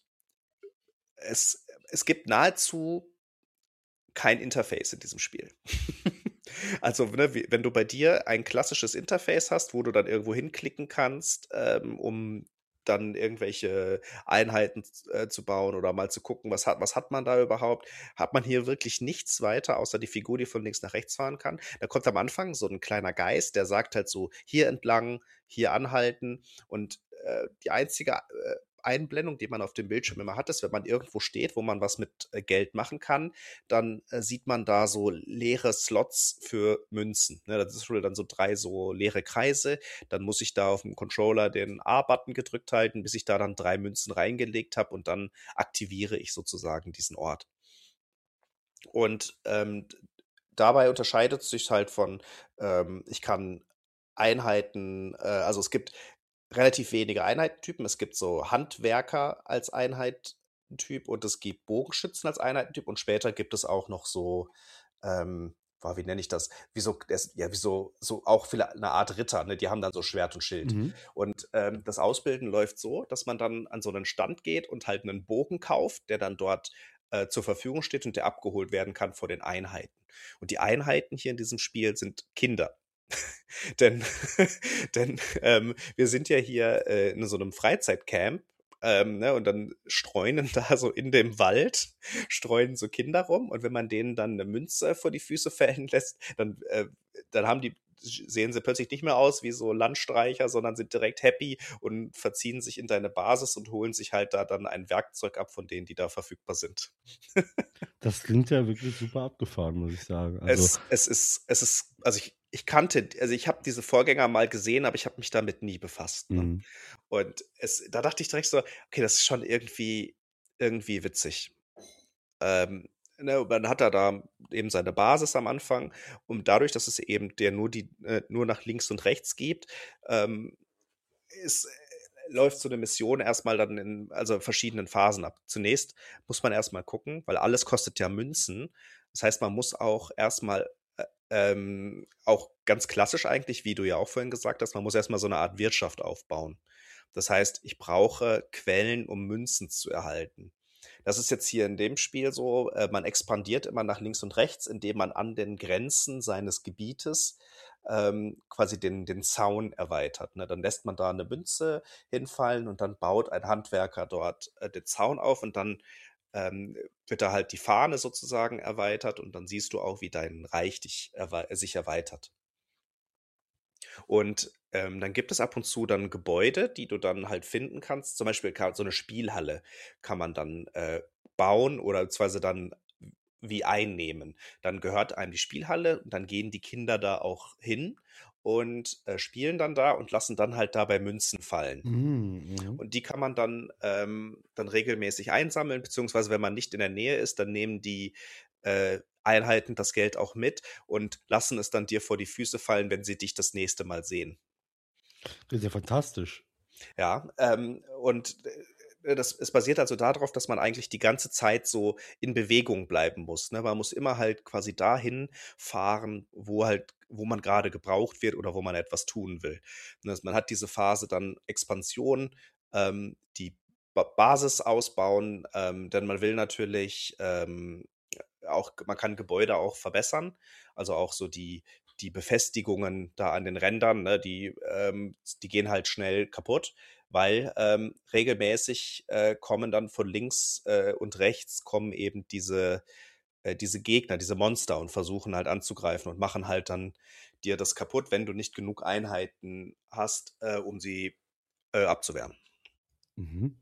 es gibt nahezu kein Interface in diesem Spiel. Also, ne, wenn du bei dir ein klassisches Interface hast, wo du dann irgendwo hinklicken kannst, um dann irgendwelche Einheiten zu bauen oder mal zu gucken, was hat man da überhaupt, hat man hier wirklich nichts weiter, außer die Figur, die von links nach rechts fahren kann. Da kommt am Anfang so ein kleiner Geist, der sagt halt so, hier entlang, hier anhalten und die einzige Einblendung, die man auf dem Bildschirm immer hat, ist, wenn man irgendwo steht, wo man was mit Geld machen kann, dann sieht man da so leere Slots für Münzen. Ne? Das ist dann so 3 so leere Kreise. Dann muss ich da auf dem Controller den A-Button gedrückt halten, bis ich da dann 3 Münzen reingelegt habe und dann aktiviere ich sozusagen diesen Ort. Und dabei unterscheidet es sich halt von, ich kann Einheiten, also es gibt relativ wenige Einheitentypen. Es gibt so Handwerker als Einheitentyp und es gibt Bogenschützen als Einheitentyp und später gibt es auch noch so, wie nenne ich das? So auch eine Art Ritter, ne? Die haben dann so Schwert und Schild. Mhm. Und das Ausbilden läuft so, dass man dann an so einen Stand geht und halt einen Bogen kauft, der dann dort zur Verfügung steht und der abgeholt werden kann vor den Einheiten. Und die Einheiten hier in diesem Spiel sind Kinder. denn wir sind ja hier in so einem Freizeitcamp. Ne, und dann streunen da so in dem Wald, streuen so Kinder rum. Und wenn man denen dann eine Münze vor die Füße fallen lässt, dann sehen sie plötzlich nicht mehr aus wie so Landstreicher, sondern sind direkt happy und verziehen sich in deine Basis und holen sich halt da dann ein Werkzeug ab von denen, die da verfügbar sind. Das klingt ja wirklich super abgefahren, muss ich sagen. Also, Also ich habe diese Vorgänger mal gesehen, aber ich habe mich damit nie befasst, ne? mhm. Und da dachte ich direkt so, okay, das ist schon irgendwie witzig. Ne, und dann hat er da eben seine Basis am Anfang und dadurch, dass es eben nur nach links und rechts gibt, ähm, läuft so eine Mission erstmal dann in also verschiedenen Phasen ab. Zunächst muss man erstmal gucken, weil alles kostet ja Münzen. Das heißt, man muss auch erstmal auch ganz klassisch eigentlich, wie du ja auch vorhin gesagt hast, man muss erstmal so eine Art Wirtschaft aufbauen. Das heißt, ich brauche Quellen, um Münzen zu erhalten. Das ist jetzt hier in dem Spiel so, man expandiert immer nach links und rechts, indem man an den Grenzen seines Gebietes quasi den Zaun erweitert. Ne? Dann lässt man da eine Münze hinfallen und dann baut ein Handwerker dort den Zaun auf und dann wird da halt die Fahne sozusagen erweitert und dann siehst du auch, wie dein Reich sich erweitert. Und dann gibt es ab und zu dann Gebäude, die du dann halt finden kannst. Zum Beispiel so eine Spielhalle kann man dann bauen oder beziehungsweise dann wie einnehmen. Dann gehört einem die Spielhalle und dann gehen die Kinder da auch hin und spielen dann da und lassen dann halt dabei Münzen fallen. Mhm, mhm. Und die kann man dann regelmäßig einsammeln, beziehungsweise wenn man nicht in der Nähe ist, dann nehmen die Einheiten das Geld auch mit und lassen es dann dir vor die Füße fallen, wenn sie dich das nächste Mal sehen. Das ist ja fantastisch. Ja, und es basiert also darauf, dass man eigentlich die ganze Zeit so in Bewegung bleiben muss, ne? Man muss immer halt quasi dahin fahren, wo man gerade gebraucht wird oder wo man etwas tun will. Ne, also man hat diese Phase dann Expansion, die Basis ausbauen, denn man will natürlich, auch man kann Gebäude auch verbessern, also auch so die Befestigungen da an den Rändern, ne, die gehen halt schnell kaputt, weil regelmäßig kommen dann von links und rechts kommen eben diese Gegner, diese Monster und versuchen halt anzugreifen und machen halt dann dir das kaputt, wenn du nicht genug Einheiten hast, um sie abzuwehren. Mhm.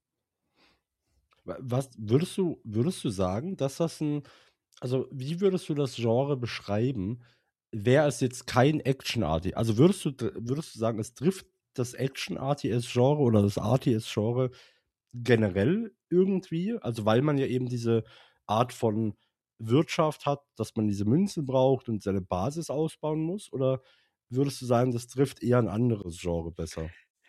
Was würdest du sagen, dass das ein also, wie würdest du das Genre beschreiben, wäre es jetzt kein Action-Arty? Also, würdest du sagen, es trifft das Action-RTS-Genre oder das RTS-Genre generell irgendwie? Also, weil man ja eben diese Art von Wirtschaft hat, dass man diese Münzen braucht und seine Basis ausbauen muss? Oder würdest du sagen, das trifft eher ein anderes Genre besser?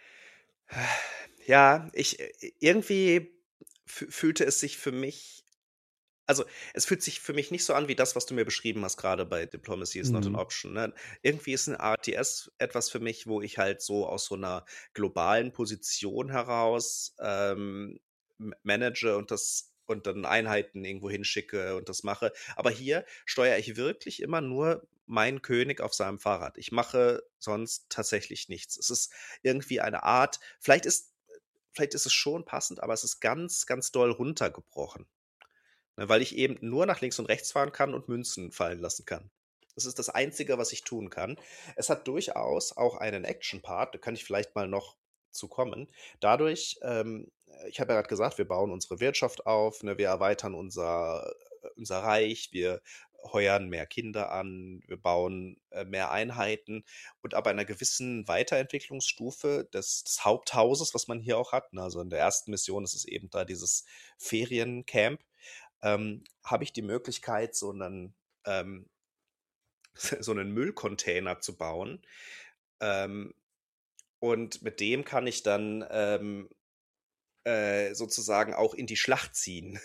Ja, irgendwie fühlte es sich für mich also, es fühlt sich für mich nicht so an wie das, was du mir beschrieben hast, gerade bei Diplomacy is not an Mhm. option, ne? Irgendwie ist 'n RTS etwas für mich, wo ich halt so aus so einer globalen Position heraus, manage und dann Einheiten irgendwo hinschicke und das mache. Aber hier steuere ich wirklich immer nur meinen König auf seinem Fahrrad. Ich mache sonst tatsächlich nichts. Es ist irgendwie eine Art vielleicht ist es schon passend, aber es ist ganz, ganz doll runtergebrochen. Ne, weil ich eben nur nach links und rechts fahren kann und Münzen fallen lassen kann. Das ist das Einzige, was ich tun kann. Es hat durchaus auch einen Action-Part, da kann ich vielleicht mal noch zu kommen. Dadurch, ich habe ja gerade gesagt, wir bauen unsere Wirtschaft auf, ne, wir erweitern unser Reich, wir heuern mehr Kinder an, wir bauen mehr Einheiten und ab einer gewissen Weiterentwicklungsstufe des Haupthauses, was man hier auch hat, ne, also in der ersten Mission ist es eben da dieses Feriencamp, habe ich die Möglichkeit, ähm, so einen Müllcontainer zu bauen. Ähm, und mit dem kann ich dann sozusagen auch in die Schlacht ziehen.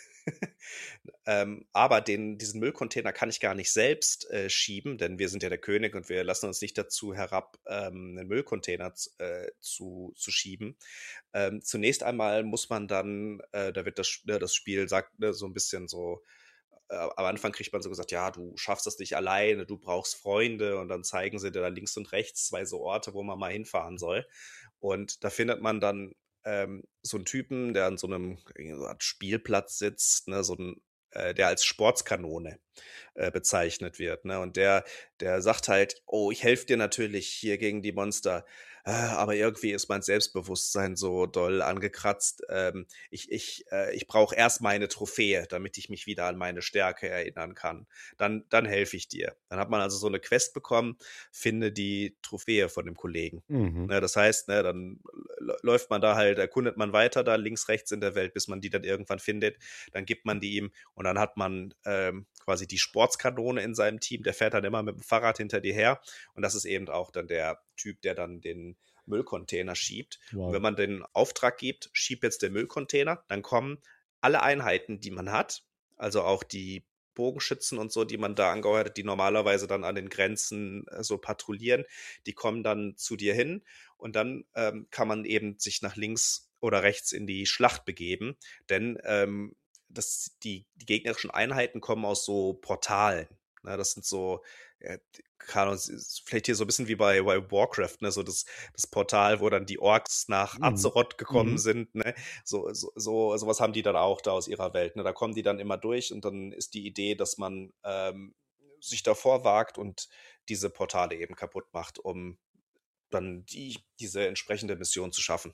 Aber diesen Müllcontainer kann ich gar nicht selbst schieben, denn wir sind ja der König und wir lassen uns nicht dazu herab, einen Müllcontainer zu schieben. Zunächst einmal muss man dann, da wird das Spiel sagt ne, so ein bisschen so, am Anfang kriegt man so gesagt, ja, du schaffst das nicht alleine, du brauchst Freunde und dann zeigen sie dir da links und rechts zwei so Orte, wo man mal hinfahren soll. Und da findet man dann so einen Typen, der an so einem so Art Spielplatz sitzt, ne, der als Sportskanone bezeichnet wird. Ne? Und der sagt halt, oh, ich helfe dir natürlich hier gegen die Monster, aber irgendwie ist mein Selbstbewusstsein so doll angekratzt. Ich brauche erst meine Trophäe, damit ich mich wieder an meine Stärke erinnern kann. Dann helfe ich dir. Dann hat man also so eine Quest bekommen, finde die Trophäe von dem Kollegen. Mhm. Ne, das heißt, ne, dann läuft man da halt, erkundet man weiter da links, rechts in der Welt, bis man die dann irgendwann findet. Dann gibt man die ihm und dann hat man quasi die Sportskanone in seinem Team. Der fährt dann immer mit dem Fahrrad hinter dir her. Und das ist eben auch dann der Typ, der dann den Müllcontainer schiebt. Und wenn Wow. man den Auftrag gibt, schieb jetzt den Müllcontainer, dann kommen alle Einheiten, die man hat, also auch die Bogenschützen und so, die man da angeheuert hat, die normalerweise dann an den Grenzen so patrouillieren, die kommen dann zu dir hin und dann kann man eben sich nach links oder rechts in die Schlacht begeben, denn die gegnerischen Einheiten kommen aus so Portalen. Ne, das sind so, keine Ahnung, vielleicht hier so ein bisschen wie bei Warcraft, ne, so das Portal, wo dann die Orks nach Mhm. Azeroth gekommen Mhm. sind, ne, sowas haben die dann auch da aus ihrer Welt, ne, da kommen die dann immer durch und dann ist die Idee, dass man sich davor wagt und diese Portale eben kaputt macht, um dann diese entsprechende Mission zu schaffen.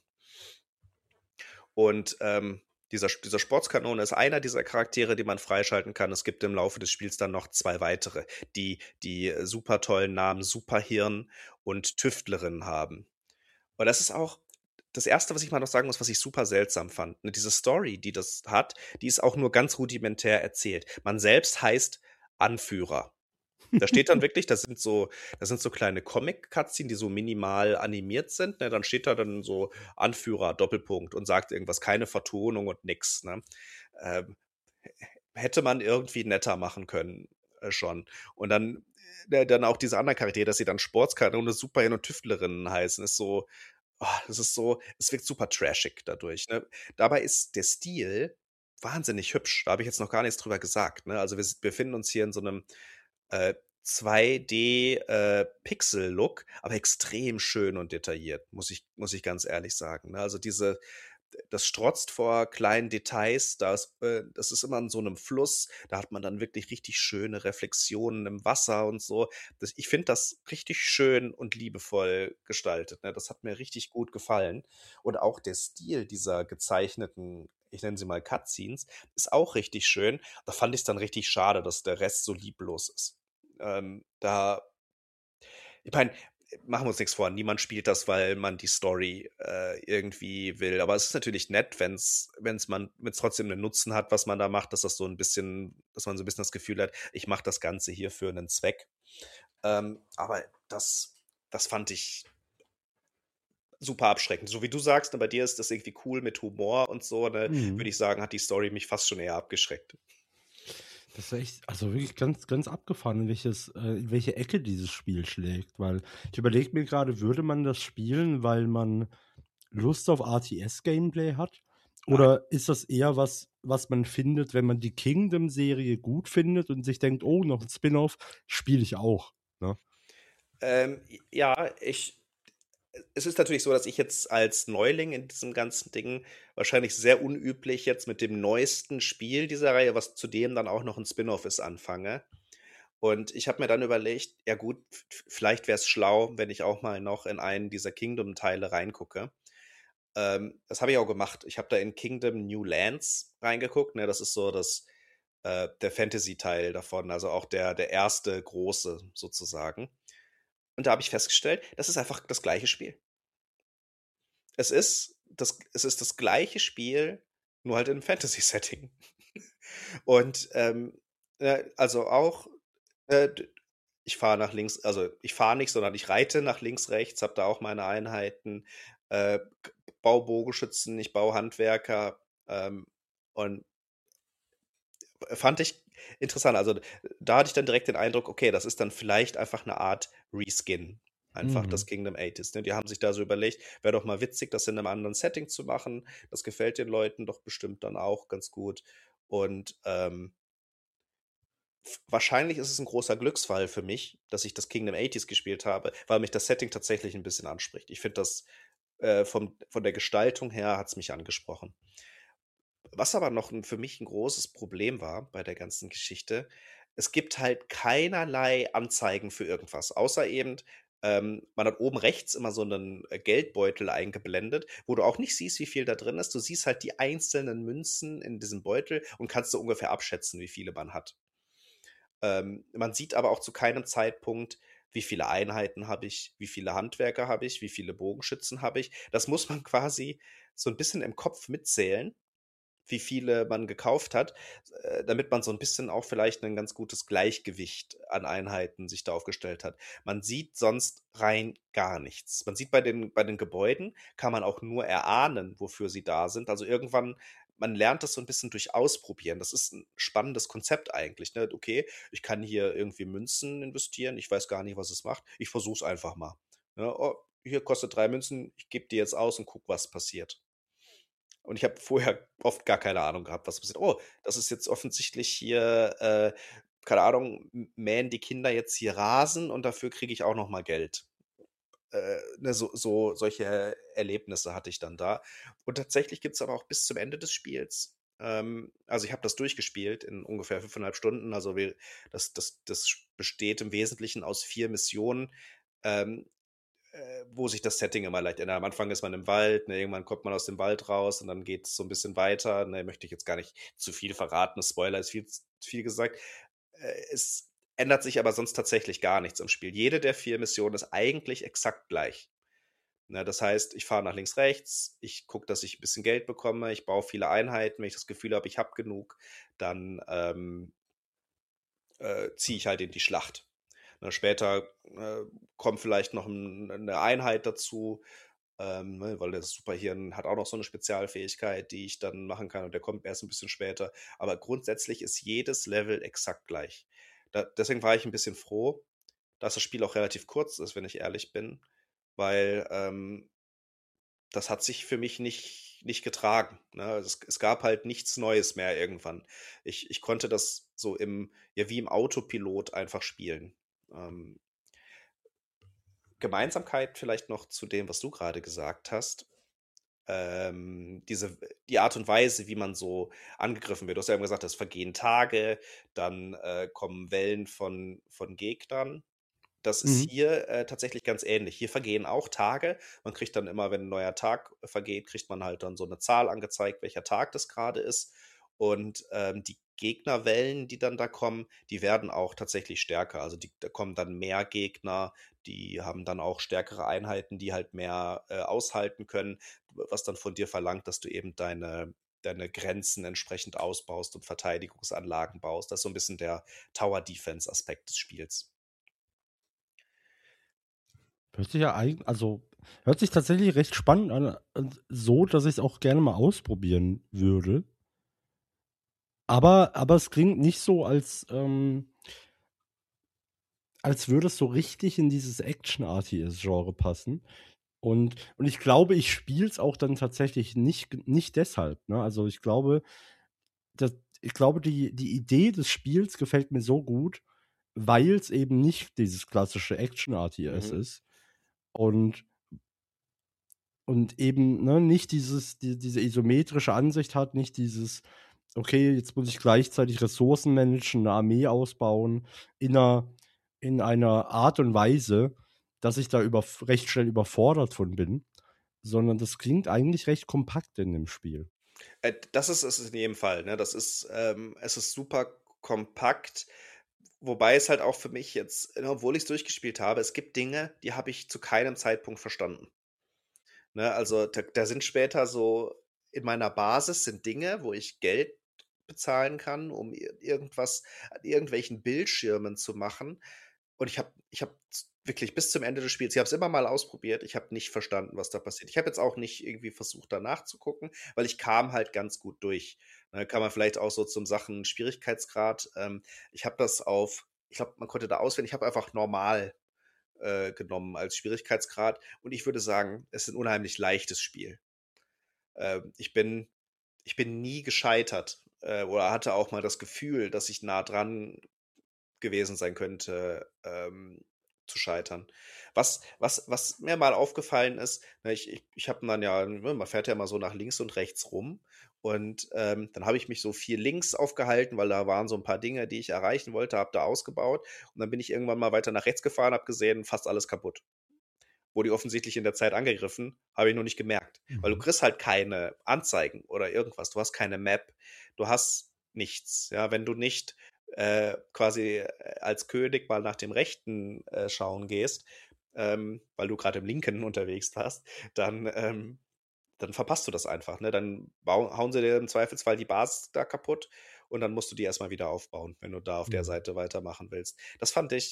Und dieser Sportskanone ist einer dieser Charaktere, die man freischalten kann. Es gibt im Laufe des Spiels dann noch zwei weitere, die super tollen Namen Superhirn und Tüftlerin haben. Und das Erste, was ich mal noch sagen muss, was ich super seltsam fand, ne, diese Story, die das hat, die ist auch nur ganz rudimentär erzählt. Man selbst heißt Anführer. Da steht dann wirklich, das sind so kleine Comic-Cutscenes, die so minimal animiert sind, ne? Dann steht da dann so Anführer, Doppelpunkt und sagt irgendwas, keine Vertonung und nix, ne? Ähm, hätte man irgendwie netter machen können, schon. Und dann auch diese anderen Charaktere, dass sie dann Sportskanone, Superhelden und Tüftlerinnen heißen, ist so, das ist so, es wirkt super trashig dadurch, ne? Dabei ist der Stil wahnsinnig hübsch. Da habe ich jetzt noch gar nichts drüber gesagt, ne? Also, wir befinden uns hier in so einem äh, 2D, Pixel-Look, aber extrem schön und detailliert, muss ich ganz ehrlich sagen, ne? Also, das strotzt vor kleinen Details, das ist immer in so einem Fluss, da hat man dann wirklich richtig schöne Reflexionen im Wasser und so. Ich finde das richtig schön und liebevoll gestaltet, ne? Das hat mir richtig gut gefallen. Und auch der Stil dieser gezeichneten, ich nenne sie mal Cutscenes, ist auch richtig schön. Da fand ich's dann richtig schade, dass der Rest so lieblos ist. Da ich meine, machen wir uns nichts vor, niemand spielt das, weil man die Story, irgendwie will. Aber es ist natürlich nett, wenn's trotzdem 'nen Nutzen hat, was man da macht, dass man so 'n bisschen das Gefühl hat, ich mache das Ganze hier für 'nen Zweck. Aber das fand ich super abschreckend. So wie du sagst, ne, bei dir ist das irgendwie cool mit Humor und so, ne, Mhm. würde ich sagen, hat die Story mich fast schon eher abgeschreckt. Das ist echt, also wirklich ganz, ganz abgefahren, in welche Ecke dieses Spiel schlägt. Weil ich überlege mir gerade, würde man das spielen, weil man Lust auf RTS-Gameplay hat? Nein. Oder ist das eher was, was man findet, wenn man die Kingdom-Serie gut findet und sich denkt, oh, noch ein Spin-off, spiele ich auch. Ne? Ja, es ist natürlich so, dass ich jetzt als Neuling in diesem ganzen Ding wahrscheinlich sehr unüblich jetzt mit dem neuesten Spiel dieser Reihe, was zudem dann auch noch ein Spin-off ist, anfange. Und ich habe mir dann überlegt, ja gut, vielleicht wäre es schlau, wenn ich auch mal noch in einen dieser Kingdom-Teile reingucke. Das habe ich auch gemacht. Ich habe da in Kingdom New Lands reingeguckt, ne? Das ist so der Fantasy-Teil davon, also auch der erste große sozusagen. Und da habe ich festgestellt, das ist einfach das gleiche Spiel. Es ist das gleiche Spiel, nur halt in 'nem Fantasy-Setting. Und, also auch, d ich fahre nicht, sondern ich reite nach links, rechts, habe da auch meine Einheiten, k baue Bogenschützen, ich baue Handwerker, und fand ich interessant. Also, da hatte ich dann direkt den Eindruck, okay, das ist dann vielleicht einfach eine Art Reskin, einfach das Mhm. Kingdom 80, ne? Die haben sich da so überlegt: „Wäre doch mal witzig, das in einem anderen Setting zu machen.“ Das gefällt den Leuten doch bestimmt dann auch ganz gut. Und, wahrscheinlich ist es ein großer Glücksfall für mich, dass ich das Kingdom 80 gespielt habe, weil mich das Setting tatsächlich ein bisschen anspricht. Ich finde das, von der Gestaltung her hat's mich angesprochen. Was aber noch 'n für mich ein großes Problem war bei der ganzen Geschichte, es gibt halt keinerlei Anzeigen für irgendwas, außer eben, man hat oben rechts immer so einen Geldbeutel eingeblendet, wo du auch nicht siehst, wie viel da drin ist. Du siehst halt die einzelnen Münzen in diesem Beutel und kannst so ungefähr abschätzen, wie viele man hat. Man sieht aber auch zu keinem Zeitpunkt, wie viele Einheiten habe ich, wie viele Handwerker habe ich, wie viele Bogenschützen habe ich. Das muss man quasi so ein bisschen im Kopf mitzählen, wie viele man gekauft hat, damit man so ein bisschen auch vielleicht ein ganz gutes Gleichgewicht an Einheiten sich da aufgestellt hat. Man sieht sonst rein gar nichts. Man sieht bei den Gebäuden kann man auch nur erahnen, wofür sie da sind. Also, irgendwann man lernt das so ein bisschen durch Ausprobieren. Das ist ein spannendes Konzept eigentlich, ne? Okay, ich kann hier irgendwie Münzen investieren. Ich weiß gar nicht, was es macht. Ich versuche es einfach mal, ne? „Oh, hier kostet 3 Münzen. Ich gebe die jetzt aus und gucke, was passiert.“ Und ich habe vorher oft gar keine Ahnung gehabt, was passiert. Oh, das ist jetzt offensichtlich hier, keine Ahnung, mähen die Kinder jetzt hier Rasen und dafür kriege ich auch noch mal Geld. Ne, solche Erlebnisse hatte ich dann da. Und tatsächlich gibt's aber auch bis zum Ende des Spiels, also, ich habe das durchgespielt in ungefähr 5,5 Stunden. Also, das besteht im Wesentlichen aus 4 Missionen, ähm, wo sich das Setting immer leicht ändert. Am Anfang ist man im Wald, ne, irgendwann kommt man aus dem Wald raus und dann geht es so ein bisschen weiter, ne? Möchte ich jetzt gar nicht zu viel verraten, Spoiler ist viel gesagt. Es ändert sich aber sonst tatsächlich gar nichts im Spiel. Jede der 4 Missionen ist eigentlich exakt gleich. Ne, das heißt, ich fahre nach links, rechts, ich gucke, dass ich ein bisschen Geld bekomme, ich baue viele Einheiten. Wenn ich das Gefühl habe, ich habe genug, dann ziehe ich halt in die Schlacht. Ne, später kommt vielleicht noch eine Einheit dazu, ne, weil das Superhirn hat auch noch so eine Spezialfähigkeit, die ich dann machen kann und der kommt erst ein bisschen später. Aber grundsätzlich ist jedes Level exakt gleich. Deswegen war ich ein bisschen froh, dass das Spiel auch relativ kurz ist, wenn ich ehrlich bin, weil das hat sich für mich nicht getragen. Ne? Also es gab halt nichts Neues mehr irgendwann. Ich konnte das so ja, wie im Autopilot einfach spielen. Ähm, Gemeinsamkeit vielleicht noch zu dem, was du gerade gesagt hast. Die Art und Weise, wie man so angegriffen wird. Du hast ja eben gesagt, es vergehen Tage, dann kommen Wellen von Gegnern. Das ist Mhm. hier tatsächlich ganz ähnlich. Hier vergehen auch Tage. Man kriegt dann immer, wenn ein neuer Tag vergeht, kriegt man halt dann so eine Zahl angezeigt, welcher Tag das gerade ist. Und die Gegnerwellen, die dann da kommen, die werden auch tatsächlich stärker. Also da kommen dann mehr Gegner, die haben dann auch stärkere Einheiten, die halt mehr aushalten können, was dann von dir verlangt, dass du eben deine Grenzen entsprechend ausbaust und Verteidigungsanlagen baust. Das ist so ein bisschen der Tower-Defense-Aspekt des Spiels. Hört sich ja eigentlich, also hört sich tatsächlich recht spannend an, und so, dass ich es auch gerne mal ausprobieren würde. Aber es klingt nicht so, als würde es so richtig in dieses Action-RTS-Genre passen. Und ich glaube, ich spiele es auch dann tatsächlich nicht deshalb. Ne? Also ich glaube, die Idee des Spiels gefällt mir so gut, weil es eben nicht dieses klassische Action-RTS Mhm. ist. Und eben, ne, nicht diese isometrische Ansicht hat, nicht dieses, okay, jetzt muss ich gleichzeitig Ressourcen managen, eine Armee ausbauen, in einer Art und Weise, dass ich da recht schnell überfordert von bin, sondern das klingt eigentlich recht kompakt in dem Spiel. Das ist es in jedem Fall, ne? Es ist super kompakt, wobei es halt auch für mich jetzt, ne, obwohl ich es durchgespielt habe, es gibt Dinge, die habe ich zu keinem Zeitpunkt verstanden. Ne? Also da sind später so in meiner Basis sind Dinge, wo ich Geld bezahlen kann, um irgendwas an irgendwelchen Bildschirmen zu machen. Und ich habe wirklich bis zum Ende des Spiels, ich habe es immer mal ausprobiert, ich habe nicht verstanden, was da passiert. Ich habe jetzt auch nicht irgendwie versucht, danach zu gucken, weil ich kam halt ganz gut durch. Ne, kann man vielleicht auch so zum Sachen Schwierigkeitsgrad. Ich habe das ich glaube, man konnte da auswählen, ich habe einfach normal genommen als Schwierigkeitsgrad und ich würde sagen, es ist ein unheimlich leichtes Spiel. Ähm, ich bin ich bin nie gescheitert, oder hatte auch mal das Gefühl, dass ich nah dran gewesen sein könnte, zu scheitern. Was mir mal aufgefallen ist, ne, ich habe dann ja, ne, man fährt ja immer so nach links und rechts rum und dann habe ich mich so viel links aufgehalten, weil da waren so ein paar Dinge, die ich erreichen wollte, habe da ausgebaut und dann bin ich irgendwann mal weiter nach rechts gefahren, habe gesehen, fast alles kaputt. Wurde die offensichtlich in der Zeit angegriffen, habe ich noch nicht gemerkt. Weil du Mhm. kriegst halt keine Anzeigen oder irgendwas. Du hast keine Map, du hast nichts. Ja, wenn du nicht quasi als König mal nach dem Rechten schauen gehst, weil du gerade im Linken unterwegs warst, dann verpasst du das einfach. Ne? Dann hauen sie dir im Zweifelsfall die Basis da kaputt und dann musst du die erstmal wieder aufbauen, wenn du da auf der Mhm. Seite weitermachen willst. Das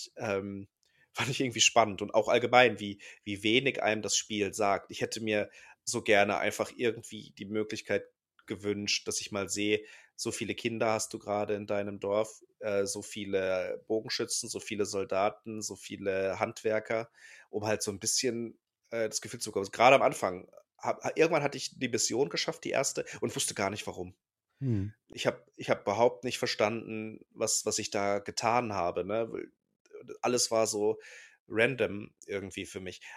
fand ich irgendwie spannend und auch allgemein, wie wenig einem das Spiel sagt. Ich hätte mir so gerne einfach irgendwie die Möglichkeit gewünscht, dass ich mal sehe, so viele Kinder hast du gerade in deinem Dorf, so viele Bogenschützen, so viele Soldaten, so viele Handwerker, um halt so ein bisschen das Gefühl zu bekommen. Gerade am Anfang irgendwann hatte ich die Mission geschafft, die erste, und wusste gar nicht warum. Mhm. Ich hab überhaupt nicht verstanden, was ich da getan habe. Ne? Alles war so random irgendwie für mich.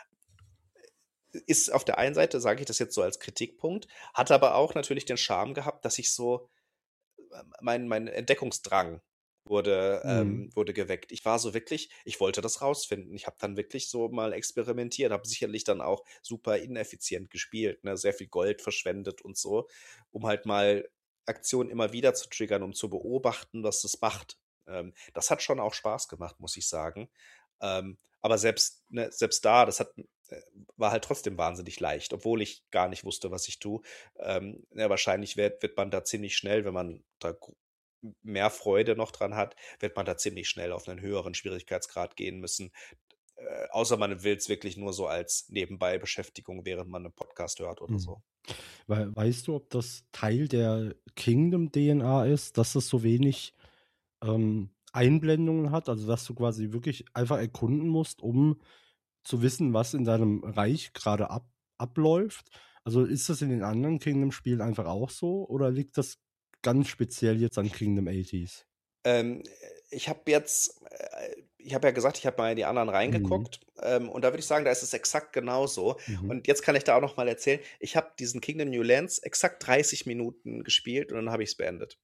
Ist auf der einen Seite, sage ich das jetzt so als Kritikpunkt, hat aber auch natürlich den Charme gehabt, dass ich so mein Entdeckungsdrang Mhm. wurde geweckt. Ich war so wirklich, ich wollte das rausfinden. Ich habe dann wirklich so mal experimentiert, habe sicherlich dann auch super ineffizient gespielt, ne? Sehr viel Gold verschwendet und so, um halt mal Aktionen immer wieder zu triggern, um zu beobachten, was das macht. Das hat schon auch Spaß gemacht, muss ich sagen. Aber selbst da, war halt trotzdem wahnsinnig leicht, obwohl ich gar nicht wusste, was ich tue. Ja, wahrscheinlich wird man da ziemlich schnell, wenn man da mehr Freude noch dran hat, wird man da ziemlich schnell auf einen höheren Schwierigkeitsgrad gehen müssen. Außer man will es wirklich nur so als Nebenbei-Beschäftigung, während man einen Podcast hört oder Mhm. so. Weißt du, ob das Teil der Kingdom-DNA ist, dass es so wenig Einblendungen hat? Also, dass du quasi wirklich einfach erkunden musst, um zu wissen, was in deinem Reich gerade abläuft? Also, ist das in den anderen Kingdom-Spielen einfach auch so oder liegt das ganz speziell jetzt an Kingdom 80s? Ähm, ich habe jetzt ich habe ja gesagt, ich habe mal in die anderen Mhm. reingeguckt, und da würde ich sagen, da ist es exakt genauso. Mhm. Und jetzt kann ich da auch noch mal erzählen, ich habe diesen Kingdom New Lands exakt 30 Minuten gespielt und dann habe ich es beendet.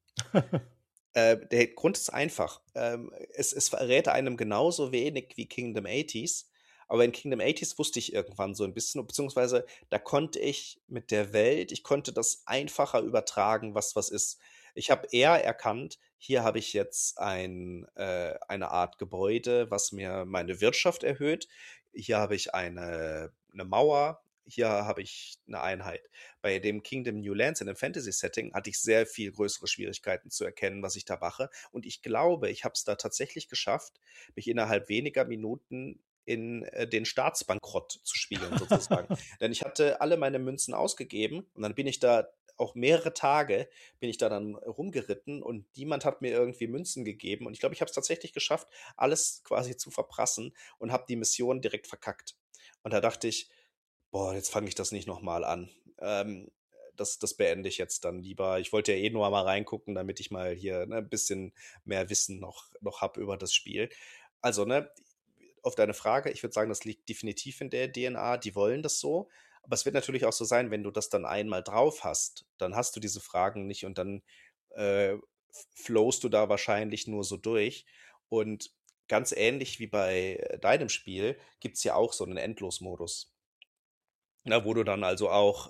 Der Grund ist einfach. Es verrät einem genauso wenig wie Kingdom 80s, aber in Kingdom 80s wusste ich irgendwann so ein bisschen, beziehungsweise da konnte ich mit der Welt, ich konnte das einfacher übertragen, was ist. Ich habe eher erkannt, hier habe ich jetzt eine Art Gebäude, was mir meine Wirtschaft erhöht. Hier habe ich eine Mauer. Hier habe ich eine Einheit. Bei dem Kingdom New Lands in dem Fantasy-Setting hatte ich sehr viel größere Schwierigkeiten zu erkennen, was ich da mache. Und ich glaube, ich habe es da tatsächlich geschafft, mich innerhalb weniger Minuten in den Staatsbankrott zu spielen, sozusagen. Denn ich hatte alle meine Münzen ausgegeben und dann bin ich da auch mehrere Tage bin ich da dann rumgeritten und niemand hat mir irgendwie Münzen gegeben. Und ich glaube, ich habe es tatsächlich geschafft, alles quasi zu verprassen und habe die Mission direkt verkackt. Und da dachte ich, boah, jetzt fange ich das nicht nochmal an. Das beende ich jetzt dann lieber. Ich wollte ja eh nur mal reingucken, damit ich mal hier ne, ein bisschen mehr Wissen noch habe über das Spiel. Also, ne, auf deine Frage, ich würde sagen, das liegt definitiv in der DNA, die wollen das so. Aber es wird natürlich auch so sein, wenn du das dann einmal drauf hast, dann hast du diese Fragen nicht und dann äh, flowst du da wahrscheinlich nur so durch. Und ganz ähnlich wie bei deinem Spiel gibt es ja auch so einen Endlosmodus. Na, wo du dann also auch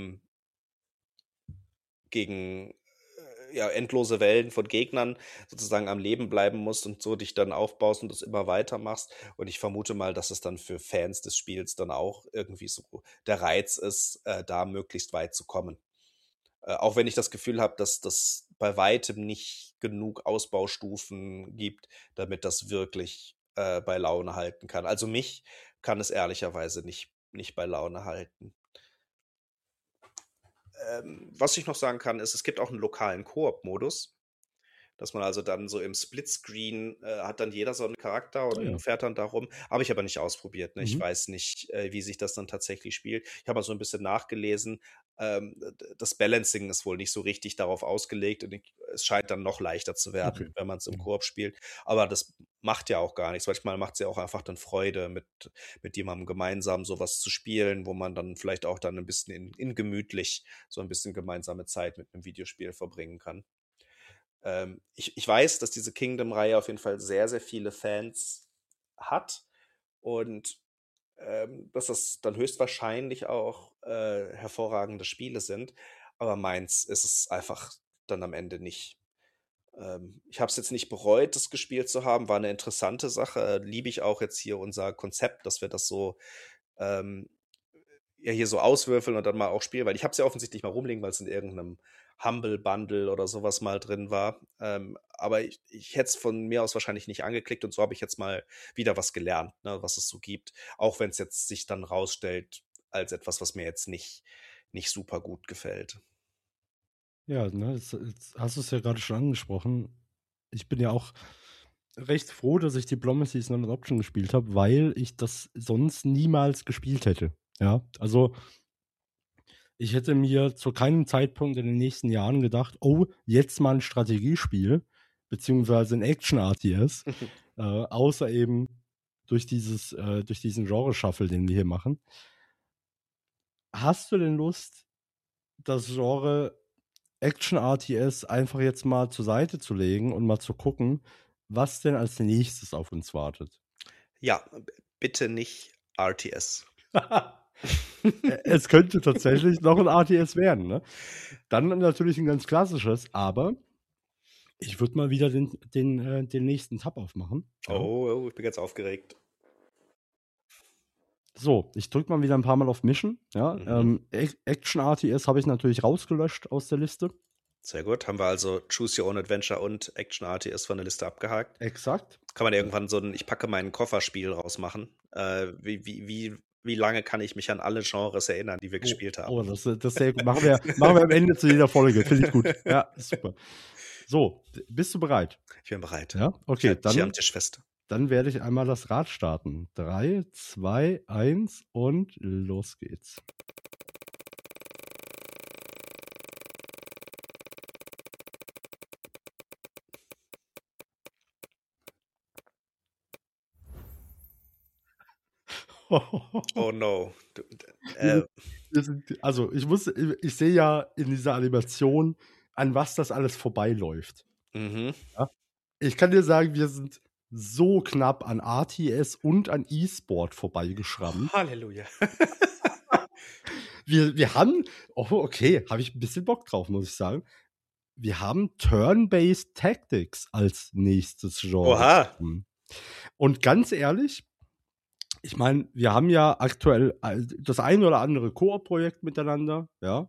gegen ja, endlose Wellen von Gegnern sozusagen am Leben bleiben musst und so dich dann aufbaust und das immer weiter machst. Und ich vermute mal, dass es dann für Fans des Spiels dann auch irgendwie so der Reiz ist, da möglichst weit zu kommen. Auch wenn ich das Gefühl habe, dass das bei weitem nicht genug Ausbaustufen gibt, damit das wirklich bei Laune halten kann. Also mich kann es ehrlicherweise nicht bei Laune halten. Was ich noch sagen kann, ist, es gibt auch einen lokalen Koop-Modus, dass man also dann so im Splitscreen hat dann jeder so einen Charakter Ah und ja. fährt dann darum. Habe ich aber nicht ausprobiert. Ne? Ich Mhm. weiß nicht, wie sich das dann tatsächlich spielt. Ich habe mal so ein bisschen nachgelesen. Das Balancing ist wohl nicht so richtig darauf ausgelegt und es scheint dann noch leichter zu Okay. werden, wenn man es im Mhm. Koop spielt. Aber das macht ja auch gar nichts. Manchmal macht es ja auch einfach dann Freude, mit jemandem gemeinsam sowas zu spielen, wo man dann vielleicht auch dann ein bisschen in gemütlich so ein bisschen gemeinsame Zeit mit einem Videospiel verbringen kann. Ich weiß, dass diese Kingdom-Reihe auf jeden Fall sehr, sehr viele Fans hat und dass das dann höchstwahrscheinlich auch hervorragende Spiele sind. Aber meins ist es einfach dann am Ende nicht. Ich habe es jetzt nicht bereut, das gespielt zu haben. War eine interessante Sache. Liebe ich auch jetzt hier unser Konzept, dass wir das so ähm, ja hier so auswürfeln und dann mal auch spielen, weil ich habe es ja offensichtlich mal rumliegen, weil es in irgendeinem Humble Bundle oder sowas mal drin war. Aber ich hätte es von mir aus wahrscheinlich nicht angeklickt und so habe ich jetzt mal wieder was gelernt, ne, was es so gibt. Auch wenn es jetzt sich dann rausstellt als etwas, was mir jetzt nicht super gut gefällt. Ja, ne, jetzt hast du es ja gerade schon angesprochen. Ich bin ja auch recht froh, dass ich Diplomacy is not an option gespielt habe, weil ich das sonst niemals gespielt hätte. Ja, also ich hätte mir zu keinem Zeitpunkt in den nächsten Jahren gedacht, oh, jetzt mal ein Strategiespiel, beziehungsweise ein Action-RTS, außer eben durch diesen Genre-Shuffle, den wir hier machen. Hast du denn Lust, das Genre Action-RTS einfach jetzt mal zur Seite zu legen und mal zu gucken, was denn als nächstes auf uns wartet? Ja, bitte nicht RTS. Es könnte tatsächlich noch ein RTS werden, ne? Dann natürlich ein ganz klassisches, aber ich würde mal wieder den nächsten Tab aufmachen, ja? Oh, ich bin ganz aufgeregt. So, ich drücke mal wieder ein paar Mal auf Mischen. Ja? Mhm. Action RTS habe ich natürlich rausgelöscht aus der Liste. Sehr gut. Haben wir also Choose Your Own Adventure und Action RTS von der Liste abgehakt. Exakt. Kann man irgendwann so ein Ich packe meinen Kofferspiel rausmachen? Wie lange kann ich mich an alle Genres erinnern, die wir gespielt haben? Das ist sehr gut. Machen wir am Ende zu jeder Folge. Finde ich gut. Ja, super. So, bist du bereit? Ich bin bereit. Ja, Ich okay, halte mich hier am Tisch fest. dann werde ich einmal das Rad starten. 3, 2, 1 und los geht's. Oh no. Wir also ich sehe ja in dieser Animation, an was das alles vorbeiläuft. Mhm. Ja? Ich kann dir sagen, wir sind so knapp an RTS und an E-Sport vorbeigeschrammt. Halleluja. Wir haben, okay, habe ich ein bisschen Bock drauf, muss ich sagen. Wir haben Turn-Based Tactics als nächstes Genre Oha. bekommen. Und ganz ehrlich, ich meine, wir haben ja aktuell das ein oder andere Koop-Projekt miteinander, ja.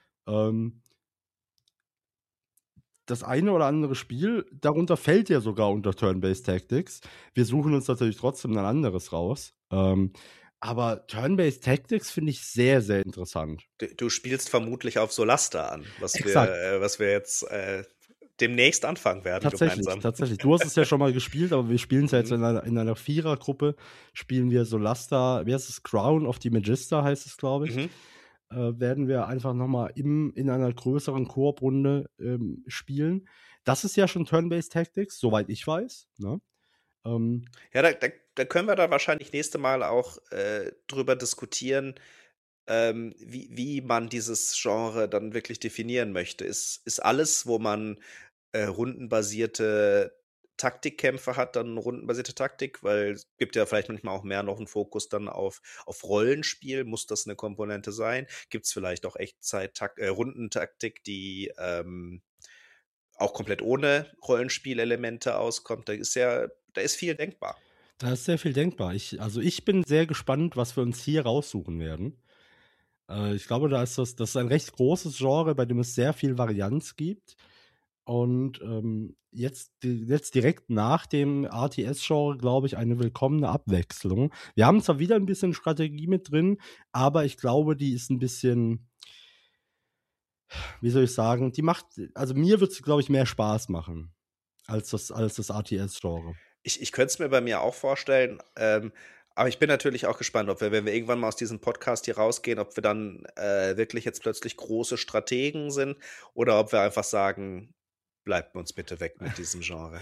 Das eine oder andere Spiel, darunter fällt ja sogar unter Turn-Based Tactics. Wir suchen uns natürlich trotzdem ein anderes raus. Aber Turn-Based Tactics finde ich sehr, sehr interessant. Du spielst vermutlich auf Solasta an, Exakt. was wir jetzt demnächst anfangen werden gemeinsam. Tatsächlich. Du hast es ja schon mal gespielt, aber wir spielen es ja jetzt Mhm. in einer Vierergruppe. Spielen wir Solasta, wie heißt es? Crown of the Magister heißt es, glaube ich. Mhm. Werden wir einfach nochmal in einer größeren Koop-Runde spielen. Das ist ja schon Turn-Based Tactics, soweit ich weiß. Ne? Ja, da können wir dann wahrscheinlich nächste Mal auch drüber diskutieren, wie man dieses Genre dann wirklich definieren möchte. Ist alles, wo man rundenbasierte Taktikkämpfe hat, dann rundenbasierte Taktik? Weil es gibt ja vielleicht manchmal auch mehr noch einen Fokus dann auf Rollenspiel. Muss das eine Komponente sein? Gibt es vielleicht auch Rundentaktik, die auch komplett ohne Rollenspielelemente auskommt? Da ist viel denkbar. Da ist sehr viel denkbar. Also ich bin sehr gespannt, was wir uns hier raussuchen werden. Ich glaube, das ist ein recht großes Genre, bei dem es sehr viel Varianz gibt. Und jetzt direkt nach dem RTS-Genre, glaube ich, eine willkommene Abwechslung. Wir haben zwar wieder ein bisschen Strategie mit drin, aber ich glaube, die ist ein bisschen, wie soll ich sagen, also mir wird es, glaube ich, mehr Spaß machen als das RTS-Genre. Ich könnte es mir bei mir auch vorstellen, aber ich bin natürlich auch gespannt, ob wir, wenn wir irgendwann mal aus diesem Podcast hier rausgehen, ob wir dann wirklich jetzt plötzlich große Strategen sind oder ob wir einfach sagen, bleibt uns bitte weg mit diesem Genre.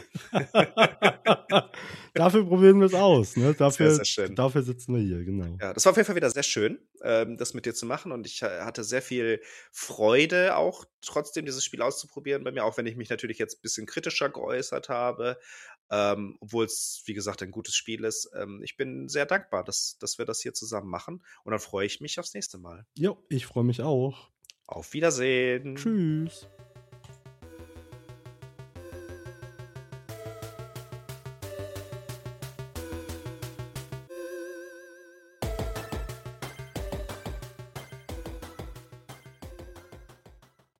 Dafür probieren wir es aus, ne? Sehr, sehr schön. Dafür sitzen wir hier, genau. Ja, das war auf jeden Fall wieder sehr schön, das mit dir zu machen und ich hatte sehr viel Freude auch trotzdem dieses Spiel auszuprobieren bei mir, auch wenn ich mich natürlich jetzt ein bisschen kritischer geäußert habe, obwohl es, wie gesagt, ein gutes Spiel ist. Ich bin sehr dankbar, dass wir das hier zusammen machen und dann freue ich mich aufs nächste Mal. Jo, ich freue mich auch. Auf Wiedersehen. Tschüss.